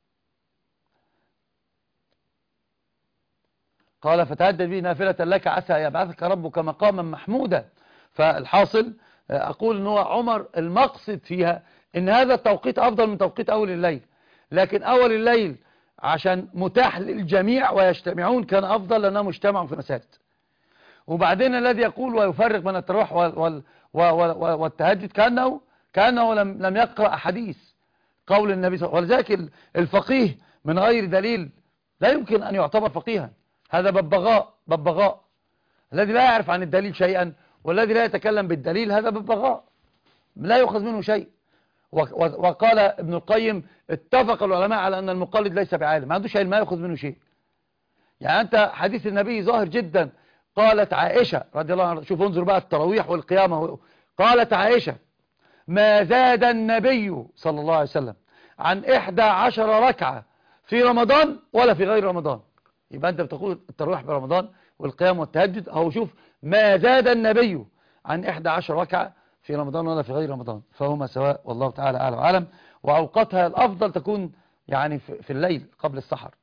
Speaker 2: قال فتهجد به نافلة لك عسى يبعثك ربك مقاما محمودا. فالحاصل أقول أنه عمر المقصد فيها إن هذا التوقيت أفضل من توقيت أول الليل، لكن أول الليل عشان متاح للجميع ويجتمعون كان أفضل لأنهم اجتمعوا في مساجد. وبعدين الذي يقول ويفرق بين التراويح والتهجد كأنه كأنه لم لم يقرأ حديث قول النبي صلى الله عليه وسلم. ولذلك الفقيه من غير دليل لا يمكن أن يعتبر فقيها، هذا ببغاء ببغاء الذي لا يعرف عن الدليل شيئا والذي لا يتكلم بالدليل هذا ببغاء لا يؤخذ منه شيء. وقال ابن القيم اتفق العلماء على أن المقلد ليس بعالم، ما عندوش علم ما يأخذ منه شيء. يعني أنت حديث النبي ظاهر جدا. قالت عائشة رضي الله عنها، شوف انظر بقى التراويح والقيامة، قالت عائشة ما زاد النبي صلى الله عليه وسلم عن إحدى عشر ركعة في رمضان ولا في غير رمضان. يبقى أنت بتقول التراويح برمضان والقيام والتهجد، أهو شوف ما زاد النبي عن إحدى عشر ركعة في رمضان ولا في غير رمضان، فهما سواء والله تعالى أعلى وأعلم. وأوقاتها الأفضل تكون يعني في الليل قبل السحر.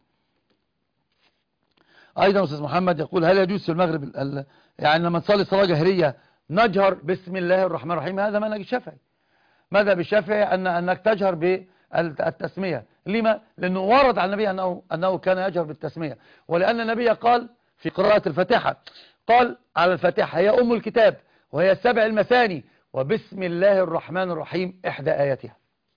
Speaker 2: أيضا أستاذ محمد يقول هل يجوز في المغرب يعني لما تصلي صلاة جهرية نجهر بسم الله الرحمن الرحيم؟ هذا منهج الشافعي. مذهب الشافعي أن أنك تجهر بالتسمية. لما؟ لأنه ورد على النبي أنه, أنه كان يجهر بالتسمية، ولأن النبي قال في قراءة الفاتحة، قال على الفاتحة هي أم الكتاب وهي السبع المثاني وبسم الله الرحمن الرحيم إحدى آياتها.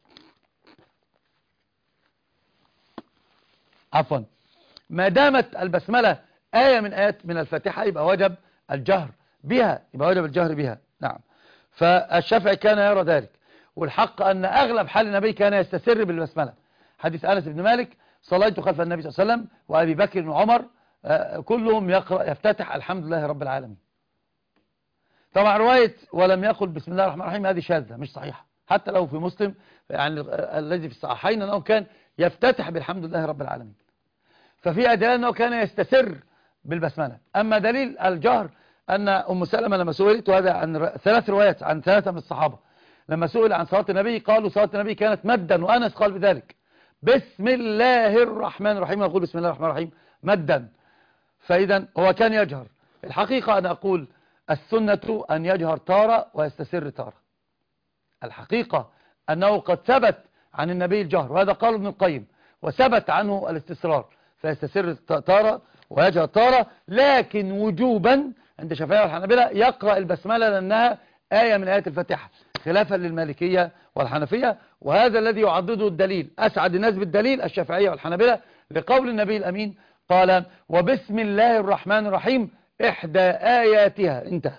Speaker 2: عفوا، ما دامت البسملة آية من آيات من الفاتحة يبقى وجب الجهر بها، يبقى وجب الجهر بها. نعم، فالشافعي كان يرى ذلك، والحق أن أغلب حال النبي كان يستسر بالبسملة. حديث أنس بن مالك صليت خلف النبي صلى الله عليه وسلم وأبي بكر وعمر كلهم يقرأ يفتتح الحمد لله رب العالمين. طبعا رواية ولم يقل بسم الله الرحمن الرحيم هذه شاذة مش صحيحة، حتى لو في مسلم يعني الذي في الصحيحين أنه كان يفتتح بالحمد لله رب العالمين. ففي أدلة أنه كان يستسر بالبسملة. أما دليل الجهر أن أم سلمة لما سئلت، وهذا عن ثلاث روايات عن ثلاثة من الصحابة، لما سئل عن صلاة النبي قالوا صلاة النبي كانت مدا، وأنس قال بذلك بسم الله الرحمن الرحيم، يقول بسم الله الرحمن الرحيم مدا. فإذا هو كان يجهر. الحقيقة أنا أقول السنة أن يجهر تارة ويستسر تارة. الحقيقة أنه قد ثبت عن النبي الجهر، وهذا قال ابن القيم، وثبت عنه الاستسرار، فيستسر تارة ويجهر تارة، لكن وجوبا عند الشافعية والحنابلة يقرأ البسملة لأنها آية من آيات الفاتحة، خلافا للمالكية والحنفية. وهذا الذي يعضده الدليل، أسعد الناس بالدليل الشافعية والحنابلة، لقول النبي الأمين قال وبسم الله الرحمن الرحيم إحدى آياتها، انتهى.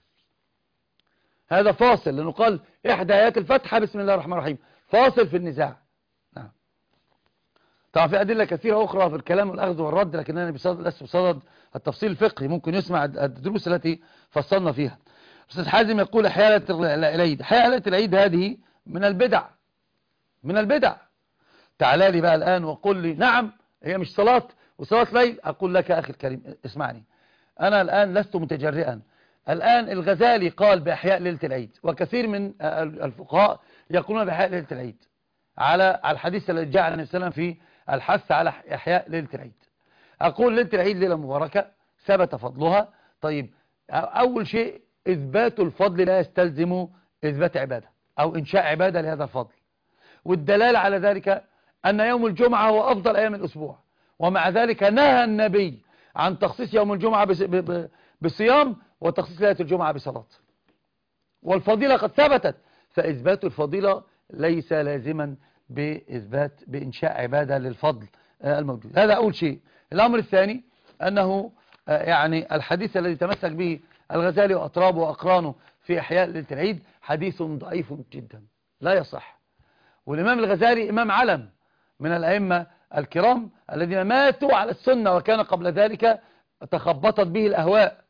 Speaker 2: هذا فاصل، لأنه قال إحدى آيات الفتحة بسم الله الرحمن الرحيم، فاصل في النزاع. نعم. طبعا في أدلة كثيرة أخرى في الكلام والأخذ والرد، لكن أنا لست بصدد التفصيل الفقهي، ممكن يسمع الدروس التي فصلنا فيها. أستاذ حازم يقول إحياء العيد، إحياء العيد هذه من البدع، من البدع. تعالى لي بقى الآن وقل لي نعم هي مش صلاة وصلاة ليل. أقول لك أخي الكريم اسمعني، أنا الآن لست متجرئا. الآن الغزالي قال بإحياء ليلة العيد، وكثير من الفقهاء يقولون بإحياء ليلة العيد على الحديث الذي جاء عن النبي صلى الله عليه وسلم في الحث على إحياء ليلة العيد. أقول ليلة العيد ليلة مباركة ثبت فضلها. طيب أول شيء إثبات الفضل لا يستلزم إثبات عبادة أو إنشاء عبادة لهذا الفضل، والدلالة على ذلك أن يوم الجمعة هو أفضل أيام الأسبوع، ومع ذلك نهى النبي عن تخصيص يوم الجمعة بصيام وتخصيص ليلة الجمعة بصلاة، والفضيلة قد ثبتت، فإثبات الفضيلة ليس لازما بإثبات بإنشاء عبادة للفضل الموجود. هذا أول شيء. الأمر الثاني أنه يعني الحديث الذي تمسك به الغزالي وأطرابه وأقرانه في إحياء ليلة العيد حديث ضعيف جدا لا يصح. والإمام الغزالي إمام علم من الأئمة الكرام الذين ماتوا على السنة، وكان قبل ذلك تخبطت به الأهواء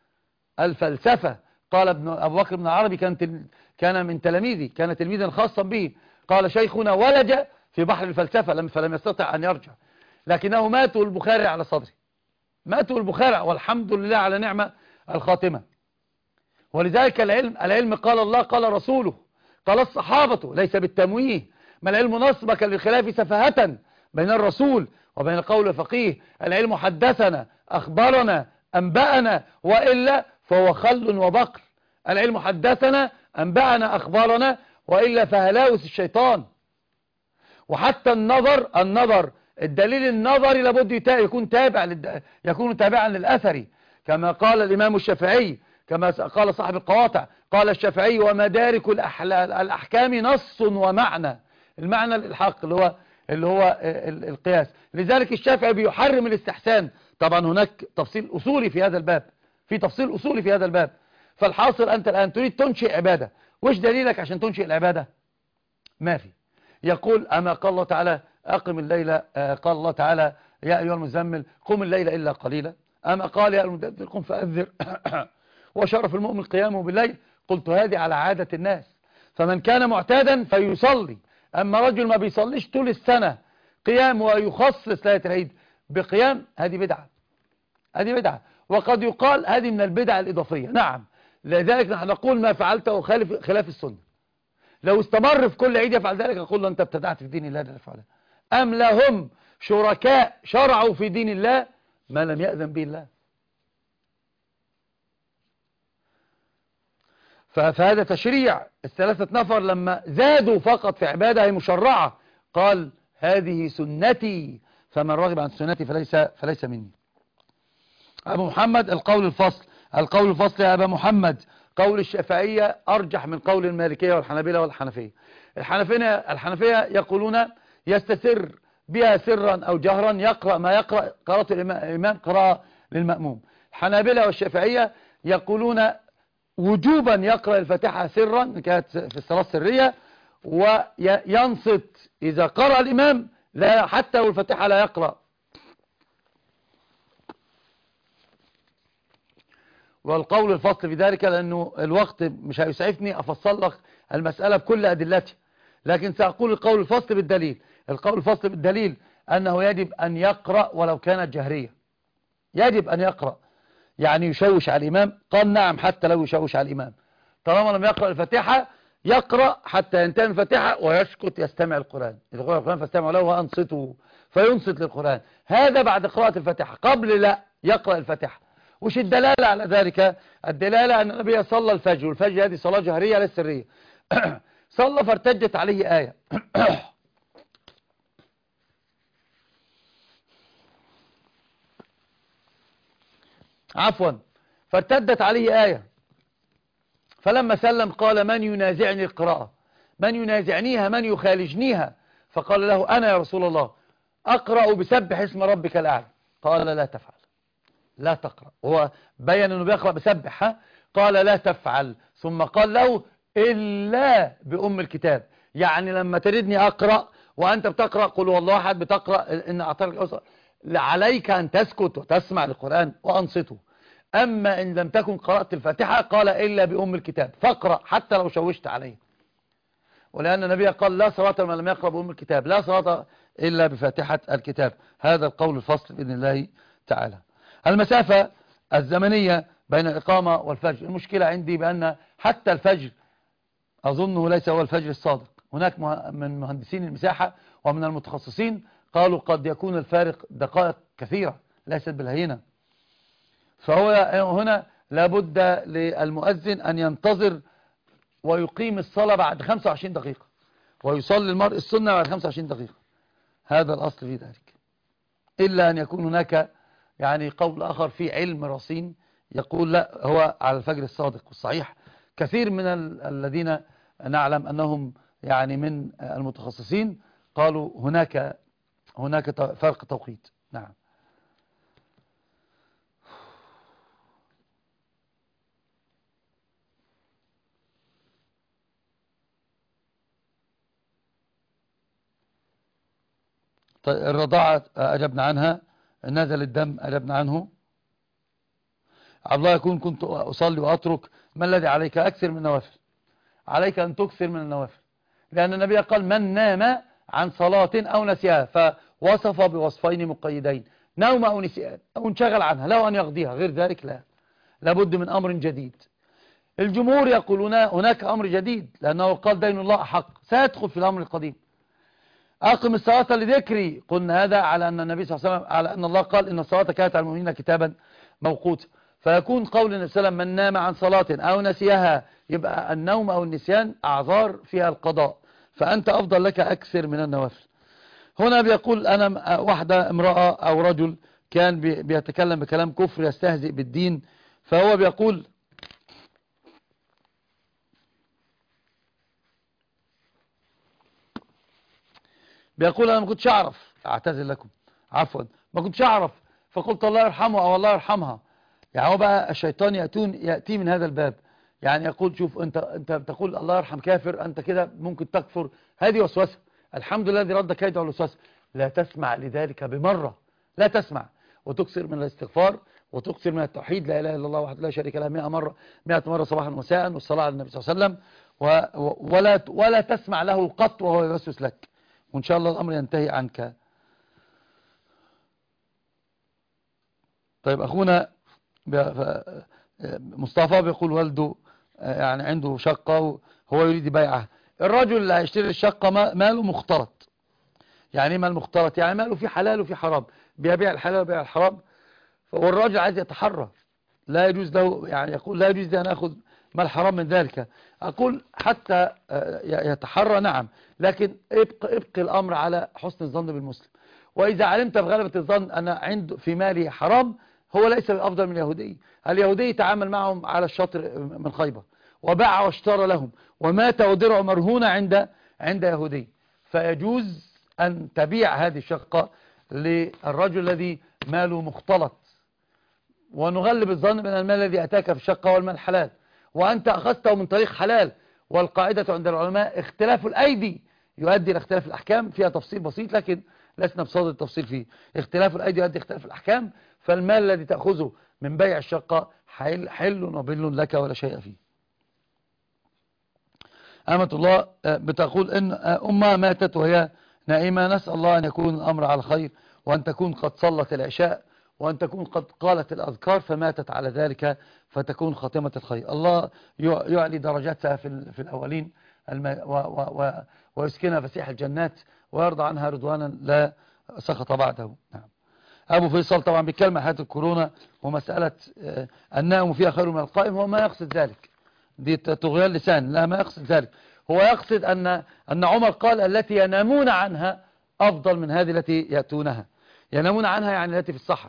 Speaker 2: الفلسفة. قال ابن أبو بكر بن العربي كان كان من تلاميذي، كان تلميذا خاصا به، قال شيخنا ولج في بحر الفلسفة فلم يستطع أن يرجع، لكنه ماتوا البخاري على صدره، ماتوا البخاري، والحمد لله على نعمة الخاتمة. ولذلك العلم العلم قال الله قال رسوله قال الصحابة، ليس بالتمويه. ما العلم نصبك للخلاف سفاهة بين الرسول وبين قول الفقيه. العلم حدثنا أخبرنا أنبأنا، وإلا فهو خل وبقر. العلم حدثنا أنبأنا أخبرنا، وإلا فهلاوس الشيطان. وحتى النظر النظر الدليل النظري لابد يكون تابع يكون تابعا للأثري، كما قال الإمام الشافعي، كما قال صاحب القواطع، قال الشافعي ومدارك الأحكام نص ومعنى. المعنى الإلحاق اللي هو اللي هو القياس. لذلك الشافعي بيحرم الاستحسان. طبعا هناك تفصيل أصولي في هذا الباب، في تفصيل أصولي في هذا الباب. فالحاصل أنت الآن تريد تنشئ عبادة، وش دليلك عشان تنشئ العبادة؟ ما في. يقول أما قال الله تعالى أقم الليل، آه قال الله تعالى يا أيها المزمل قم الليل إلا قليلا، أما قال يا المدثر قم فأنذر وشرف المؤمن قيامه بالليل. قلت هذه على عادة الناس، فمن كان معتادا فيصلي. أما رجل ما بيصليش طول السنة قيام ويخصص ليلة العيد بقيام، هذه بدعة، هذه بدعة. وقد يقال هذه من البدع الإضافية، نعم. لذلك نحن نقول ما فعلته خالف خلاف السنة. لو استمر في كل عيد يفعل ذلك نقول له أنت ابتدعت في دين الله لا تفعله. أم لهم شركاء شرعوا في دين الله ما لم يأذن به الله. فهذا تشريع. الثلاثة نفر لما زادوا فقط في عبادة هي مشرعة، قال هذه سنتي فمن رغب عن سنتي فليس فليس مني. أبو محمد القول الفصل، القول الفصل يا أبا محمد قول الشافعية أرجح من قول المالكية والحنابلة والحنفية. الحنفية الحنفية يقولون يستسر بها سرا أو جهرا، يقرأ ما يقرأ قراءة الإمام قراءة للمأموم. الحنابلة والشافعية يقولون وجوبا يقرأ الفاتحة سرا كانت في الصلاة السرية، وينصت إذا قرأ الإمام لا حتى والفاتحة لا يقرأ. والقول الفصل في ذلك لأنه الوقت مش هيسعفني أفصل لك المسألة بكل أدلتها، لكن سأقول القول الفصل بالدليل. القول الفصل بالدليل أنه يجب أن يقرأ ولو كانت جهرية، يجب أن يقرأ. يعني يشوش على الإمام؟ قال نعم حتى لو يشوش على الإمام، طالما لم يقرأ الفاتحة يقرأ حتى ينتهي الفاتحة ويسكت يستمع القرآن. إذا قرأ القرآن فاستمعوا له وأنصتوا، فينصت للقرآن. هذا بعد قراءة الفاتحة، قبل لا يقرأ الفاتحة. وش الدلالة على ذلك؟ الدلالة أن النبي صلى الفجر، والفجر هذه صلاة جهرية لا سرية، صلى فارتجت عليه آية عفوا فارتدت عليه آية، فلما سلم قال من ينازعني القراءة، من ينازعنيها، من يخالجنيها؟ فقال له أنا يا رسول الله أقرأ بسبح اسم ربك الأعلى. قال لا تفعل، لا تقرأ. هو بيّن أنه بيقرأ بسبح، ها؟ قال لا تفعل. ثم قال له إلا بأم الكتاب، يعني لما تريدني أقرأ وأنت بتقرأ قل هو الله أحد، بتقرأ إن أعطاك الأوسط، عليك أن تسكت وتسمع القرآن وأنصته. أما إن لم تكن قرأت الفاتحة قال إلا بأم الكتاب، فاقرأ حتى لو شوشت عليه. ولأن النبي قال لا صلاة من لم يقرأ بأم الكتاب، لا صلاة إلا بفاتحة الكتاب. هذا القول الفصل بإذن الله تعالى. المسافة الزمنية بين الإقامة والفجر، المشكلة عندي بأن حتى الفجر أظنه ليس هو الفجر الصادق. هناك من مهندسين المساحة ومن المتخصصين قالوا قد يكون الفارق دقائق كثيرة ليست بالهينة. فهو هنا لابد للمؤذن أن ينتظر ويقيم الصلاة بعد خمسة وعشرين دقيقة، ويصلي المرء السنة بعد خمسة وعشرين دقيقة. هذا الأصل في ذلك، إلا أن يكون هناك يعني قول آخر في علم رصين يقول لا هو على الفجر الصادق. والصحيح كثير من الذين نعلم أنهم يعني من المتخصصين قالوا هناك هناك فرق توقيت. نعم. طيب الرضاعة أجبنا عنها، نزل الدم أجبنا عنه. عبد الله يكون كنت أصلي وأترك، ما الذي عليك؟ أكثر من النوافل، عليك أن تكثر من النوافل، لأن النبي قال من نام عن صلاة أو نسيها، فوصف بوصفين مقيدين، نوم أو نسيان أو انشغل عنها، له أن يقضيها، غير ذلك لا، لابد من أمر جديد. الجمهور يقولون هناك أمر جديد، لأنه قال دين الله أحق، سيدخل في الأمر القديم. أقم الصلاة لذكري، قلنا هذا على أن النبي صلى الله عليه وسلم، على أن الله قال إن الصلاة كانت على المؤمنين كتابا موقوتا، فيكون قول النبي صلى الله عليه وسلم من نام عن صلاة أو نسيها، يبقى النوم أو النسيان أعذار فيها القضاء، فأنت أفضل لك أكثر من النوافل. هنا بيقول أنا واحدة امرأة أو رجل كان بيتكلم بكلام كفر يستهزئ بالدين، فهو بيقول بيقول أنا ما كنتش أعرف، أعتذر لكم عفوا، ما كنتش أعرف فقلت الله يرحمه أو الله يرحمها. يعني هو بقى الشيطان يأتون يأتي من هذا الباب، يعني يقول شوف أنت أنت بتقول الله يرحم كافر، أنت كده ممكن تكفر، هذه وسوسة. الحمد لله الذي رد كيده الوسوسة. لا تسمع لذلك بمرة، لا تسمع، وتكثر من الاستغفار وتكثر من التوحيد، لا إله إلا الله وحده لا شريك له مئة مرة مئة مرة صباحا ومساء، والصلاة على النبي صلى الله عليه وسلم، ولا ولا تسمع له قط وهو يوسوس لك، وإن شاء الله الأمر ينتهي عنك. طيب أخونا مصطفى بيقول والده يعني عنده شقة وهو يريد بيعها. الرجل اللي هيشتري الشقة ماله مختلط. يعني ايه مال مختلط؟ يعني ماله في حلال وفي حرام، بيبيع الحلال وبيع الحرام، والراجل عايز يتحرى، لا يجوز له، يعني يقول لا يجوز لي أن أخذ مال حرام من ذلك. أقول حتى يتحرى نعم، لكن ابقى, ابقى الأمر على حسن الظن بالمسلم. وإذا علمت بغلبة الظن أن عنده في ماله حرام، هو ليس بأفضل من اليهودي. اليهودي تعامل معهم على الشطر من خيبر، وباع واشترى لهم، ومات ودرع مرهونة عند عند يهودي، فيجوز أن تبيع هذه الشقة للرجل الذي ماله مختلط. ونغلب الظن بأن المال الذي أتاك في الشقة هو المال حلال، وأنت أخذته من طريق حلال. والقاعدة عند العلماء اختلاف الأيدي يؤدي إلى اختلاف الأحكام، فيها تفصيل بسيط لكن لسنا بصدد التفصيل فيه. اختلاف الأيدي يؤدي اختلاف الأحكام، فالمال الذي تأخذه من بيع الشقة حل, حل وبل لك ولا شيء فيه. أمة الله بتقول إن أمها ماتت وهي نائمة، نسأل الله أن يكون الأمر على خير، وأن تكون قد صلت العشاء، وأن تكون قد قالت الأذكار فماتت على ذلك، فتكون خاتمة الخير. الله يعلي درجاتها في, في الأولين ويسكنها فسيح الجنات، ويرضى عنها رضوانا لا سخط بعده. نعم. أبو فيصل طبعا بيتكلم عن حياة الكورونا ومسألة النائم فيها خير من القائم، هو ما يقصد ذلك، دي طغيان لسان، لا ما يقصد ذلك. هو يقصد أن أن عمر قال التي ينامون عنها أفضل من هذه التي يأتونها. ينامون عنها يعني التي في الصحر.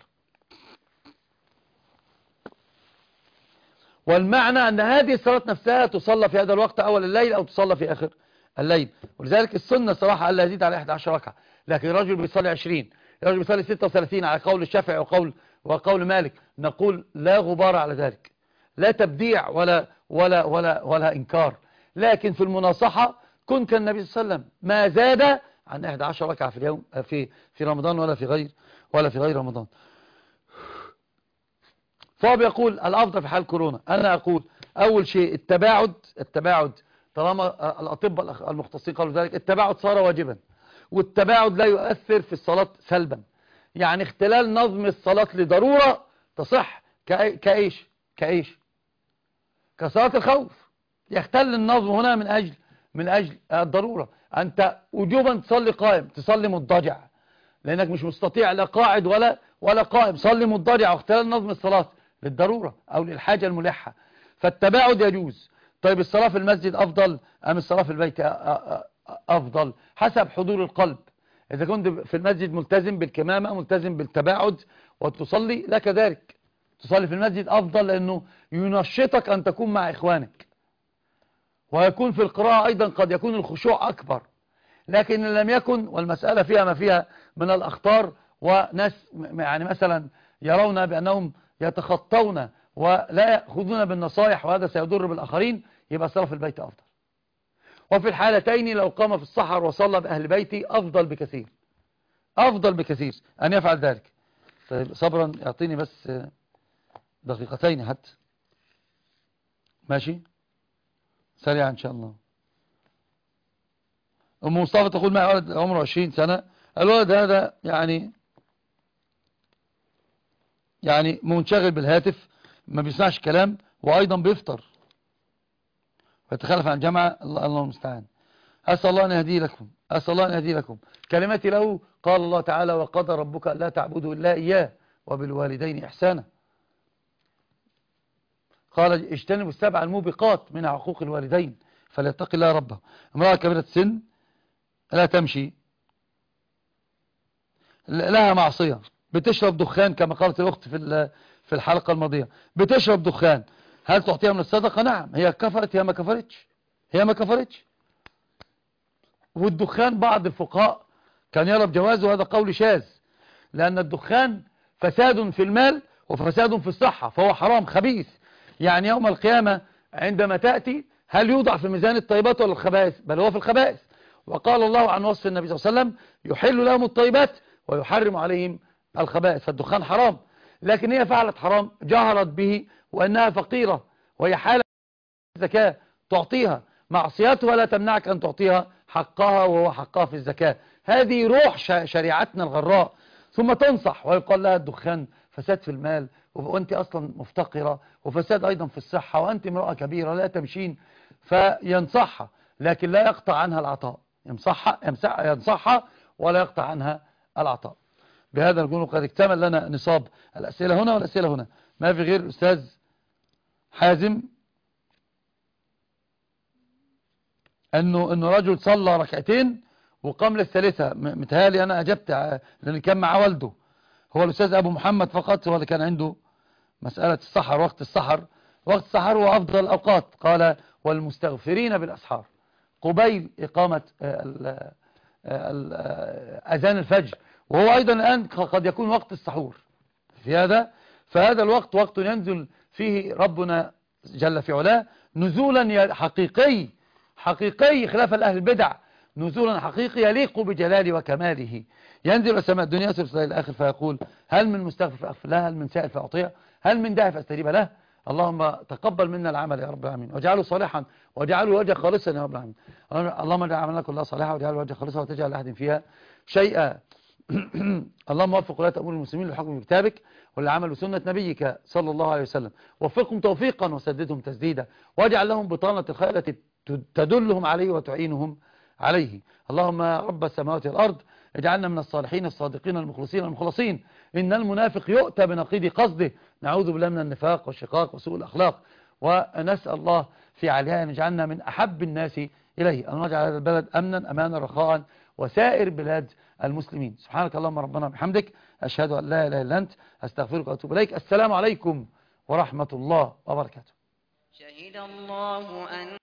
Speaker 2: والمعنى أن هذه الصلاة نفسها تصلى في هذا الوقت أول الليل أو تصلى في آخر الليل. ولذلك السنة صراحة ألا يزيد على إحدى عشرة ركعة، لكن الرجل بيصلي عشرين، الرجل بيصلي ستة وثلاثين على قول الشافعي وقول وقول مالك، نقول لا غبار على ذلك، لا تبديع ولا ولا ولا ولا إنكار، لكن في المناصحة كن كالنبي صلى الله عليه وسلم ما زاد عن إحدى عشرة ركعة في اليوم في في رمضان ولا في غير ولا في غير رمضان. فهو بيقول الأفضل في حال كورونا. أنا أقول أول شيء التباعد، التباعد طالما الأطباء المختصين قالوا ذلك، التباعد صار واجبا، والتباعد لا يؤثر في الصلاة سلبا. يعني اختلال نظم الصلاة لضرورة تصح كايش كايش كصلاة الخوف، يختل النظم هنا من أجل من أجل الضرورة. أنت وجوبا تصلي قائم، تصلي مضطجع لأنك مش مستطيع لا قاعد ولا ولا قائم، صلي مضطجع، واختلال نظم الصلاة للضرورة أو للحاجة الملحة، فالتباعد يجوز. طيب الصلاة في المسجد أفضل أم الصلاة في البيت أفضل؟ حسب حضور القلب. إذا كنت في المسجد ملتزم بالكمامة ملتزم بالتباعد وتصلي لك ذلك، تصلي في المسجد أفضل لأنه ينشطك أن تكون مع إخوانك، ويكون في القراءة أيضا قد يكون الخشوع أكبر. لكن إن لم يكن، والمسألة فيها ما فيها من الأخطار، وناس يعني مثلا يرون بأنهم يتخطون ولا يأخذون بالنصائح وهذا سيضر بالآخرين، يبقى الصلاة في البيت أفضل. وفي الحالتين لو قام في الصحر وصلى بأهل بيتي أفضل بكثير، أفضل بكثير أن يفعل ذلك. طيب صبرا، يعطيني بس دقيقتين حتى، ماشي سريعا إن شاء الله. أم مصطفى تقول معي ولد عمره عشرين سنة، الولد هذا يعني يعني منشغل بالهاتف، ما بيسمعش كلام، وأيضا بيفطر ويتخلف عن الجامعة. الله الله المستعان. أسأل الله أن يهدي لكم، أسأل الله أن يهدي لكم. كلمتي له قال الله تعالى وقضى ربك لا تعبدوا إلا إياه وبالوالدين إحسانا. قال اجتنبوا السبع الموبقات من عقوق الوالدين فليتق الله ربه. امرأة كبيرة السن لا تمشي، لها معصية، بتشرب دخان كما قالت الأخت في في الحلقة الماضية، بتشرب دخان، هل تعطيها من الصدقة؟ نعم. هي كفرت؟ هي ما كفرتش، هي ما كفرتش. والدخان بعض الفقهاء كان يرى بجوازه، وهذا قول شاذ، لأن الدخان فساد في المال وفساد في الصحة، فهو حرام خبيث. يعني يوم القيامة عندما تأتي هل يوضع في ميزان الطيبات ولا الخبائث؟ بل هو في الخبائث. وقال الله عن وصف النبي صلى الله عليه وسلم يحل لهم الطيبات ويحرم عليهم الخبائث. فالدخان حرام، لكن هي فعلت حرام جهرت به وأنها فقيرة وهي حالة الزكاة تعطيها، معصيتها لا تمنعك أن تعطيها حقها وهو حقها في الزكاة. هذه روح شريعتنا الغراء. ثم تنصح ويقال لها الدخان فساد في المال وأنت أصلا مفتقرة، وفساد أيضا في الصحة، وأنت امرأة كبيرة لا تمشين، فينصحها لكن لا يقطع عنها العطاء، ينصحها, ينصحها ولا يقطع عنها العطاء. بهذا نقول قد اكتمل لنا نصاب الأسئلة هنا والأسئلة هنا. ما في غير الأستاذ حازم أنه, إنه رجل صلى ركعتين وقام للثالثة. متهيألي أنا أجبت لأن كان مع والده. هو الأستاذ أبو محمد فقط هو اللي كان عنده مسألة السحر. وقت السحر وقت السحر هو أفضل الأوقات. قال والمستغفرين بالأسحار قبيل إقامة أذان الفجر، وهو أيضا الآن قد يكون وقت السحور في هذا. فهذا الوقت وقت ينزل فيه ربنا جل في علاه نزولا حقيقي حقيقي خلاف الأهل البدع، نزولا حقيقي يليق بجلاله وكماله. ينزل السماء الدنيا يصل إلى الآخر فيقول هل من مستغفر فأغفر له، هل من سائل فأعطيه، هل من داعي فأستجيب له. اللهم تقبل منا العمل يا رب العالمين واجعله صالحا واجعله وجه خالصا يا رب العالمين. اللهم اجعل عملنا كلها صالحا واجعله وجه خالصا وتجعل أحد فيها شيئا. اللهم وفق ولاة أمور المسلمين للحكم بكتابك وللعمل بسنة نبيك صلى الله عليه وسلم. وفقهم توفيقا وسددهم تسديدا واجعل لهم بطانة الخير التي تدلهم عليه وتعينهم عليه. اللهم رب السماوات والأرض اجعلنا من الصالحين الصادقين المخلصين المخلصين. إن المنافق يؤتى بنقيض قصده. نعوذ بالله من النفاق والشقاق وسوء الأخلاق، ونسأل الله في عليها أن يجعلنا من أحب الناس إليه، أن نجعل هذا البلد أمنا أمانا رخاء وسائر بلاد المسلمين. سبحانك اللهم ربنا بحمدك أشهد أن لا إله إلا أنت أستغفرك وأتوب إليك. السلام عليكم ورحمة الله وبركاته.
Speaker 10: شهد الله أن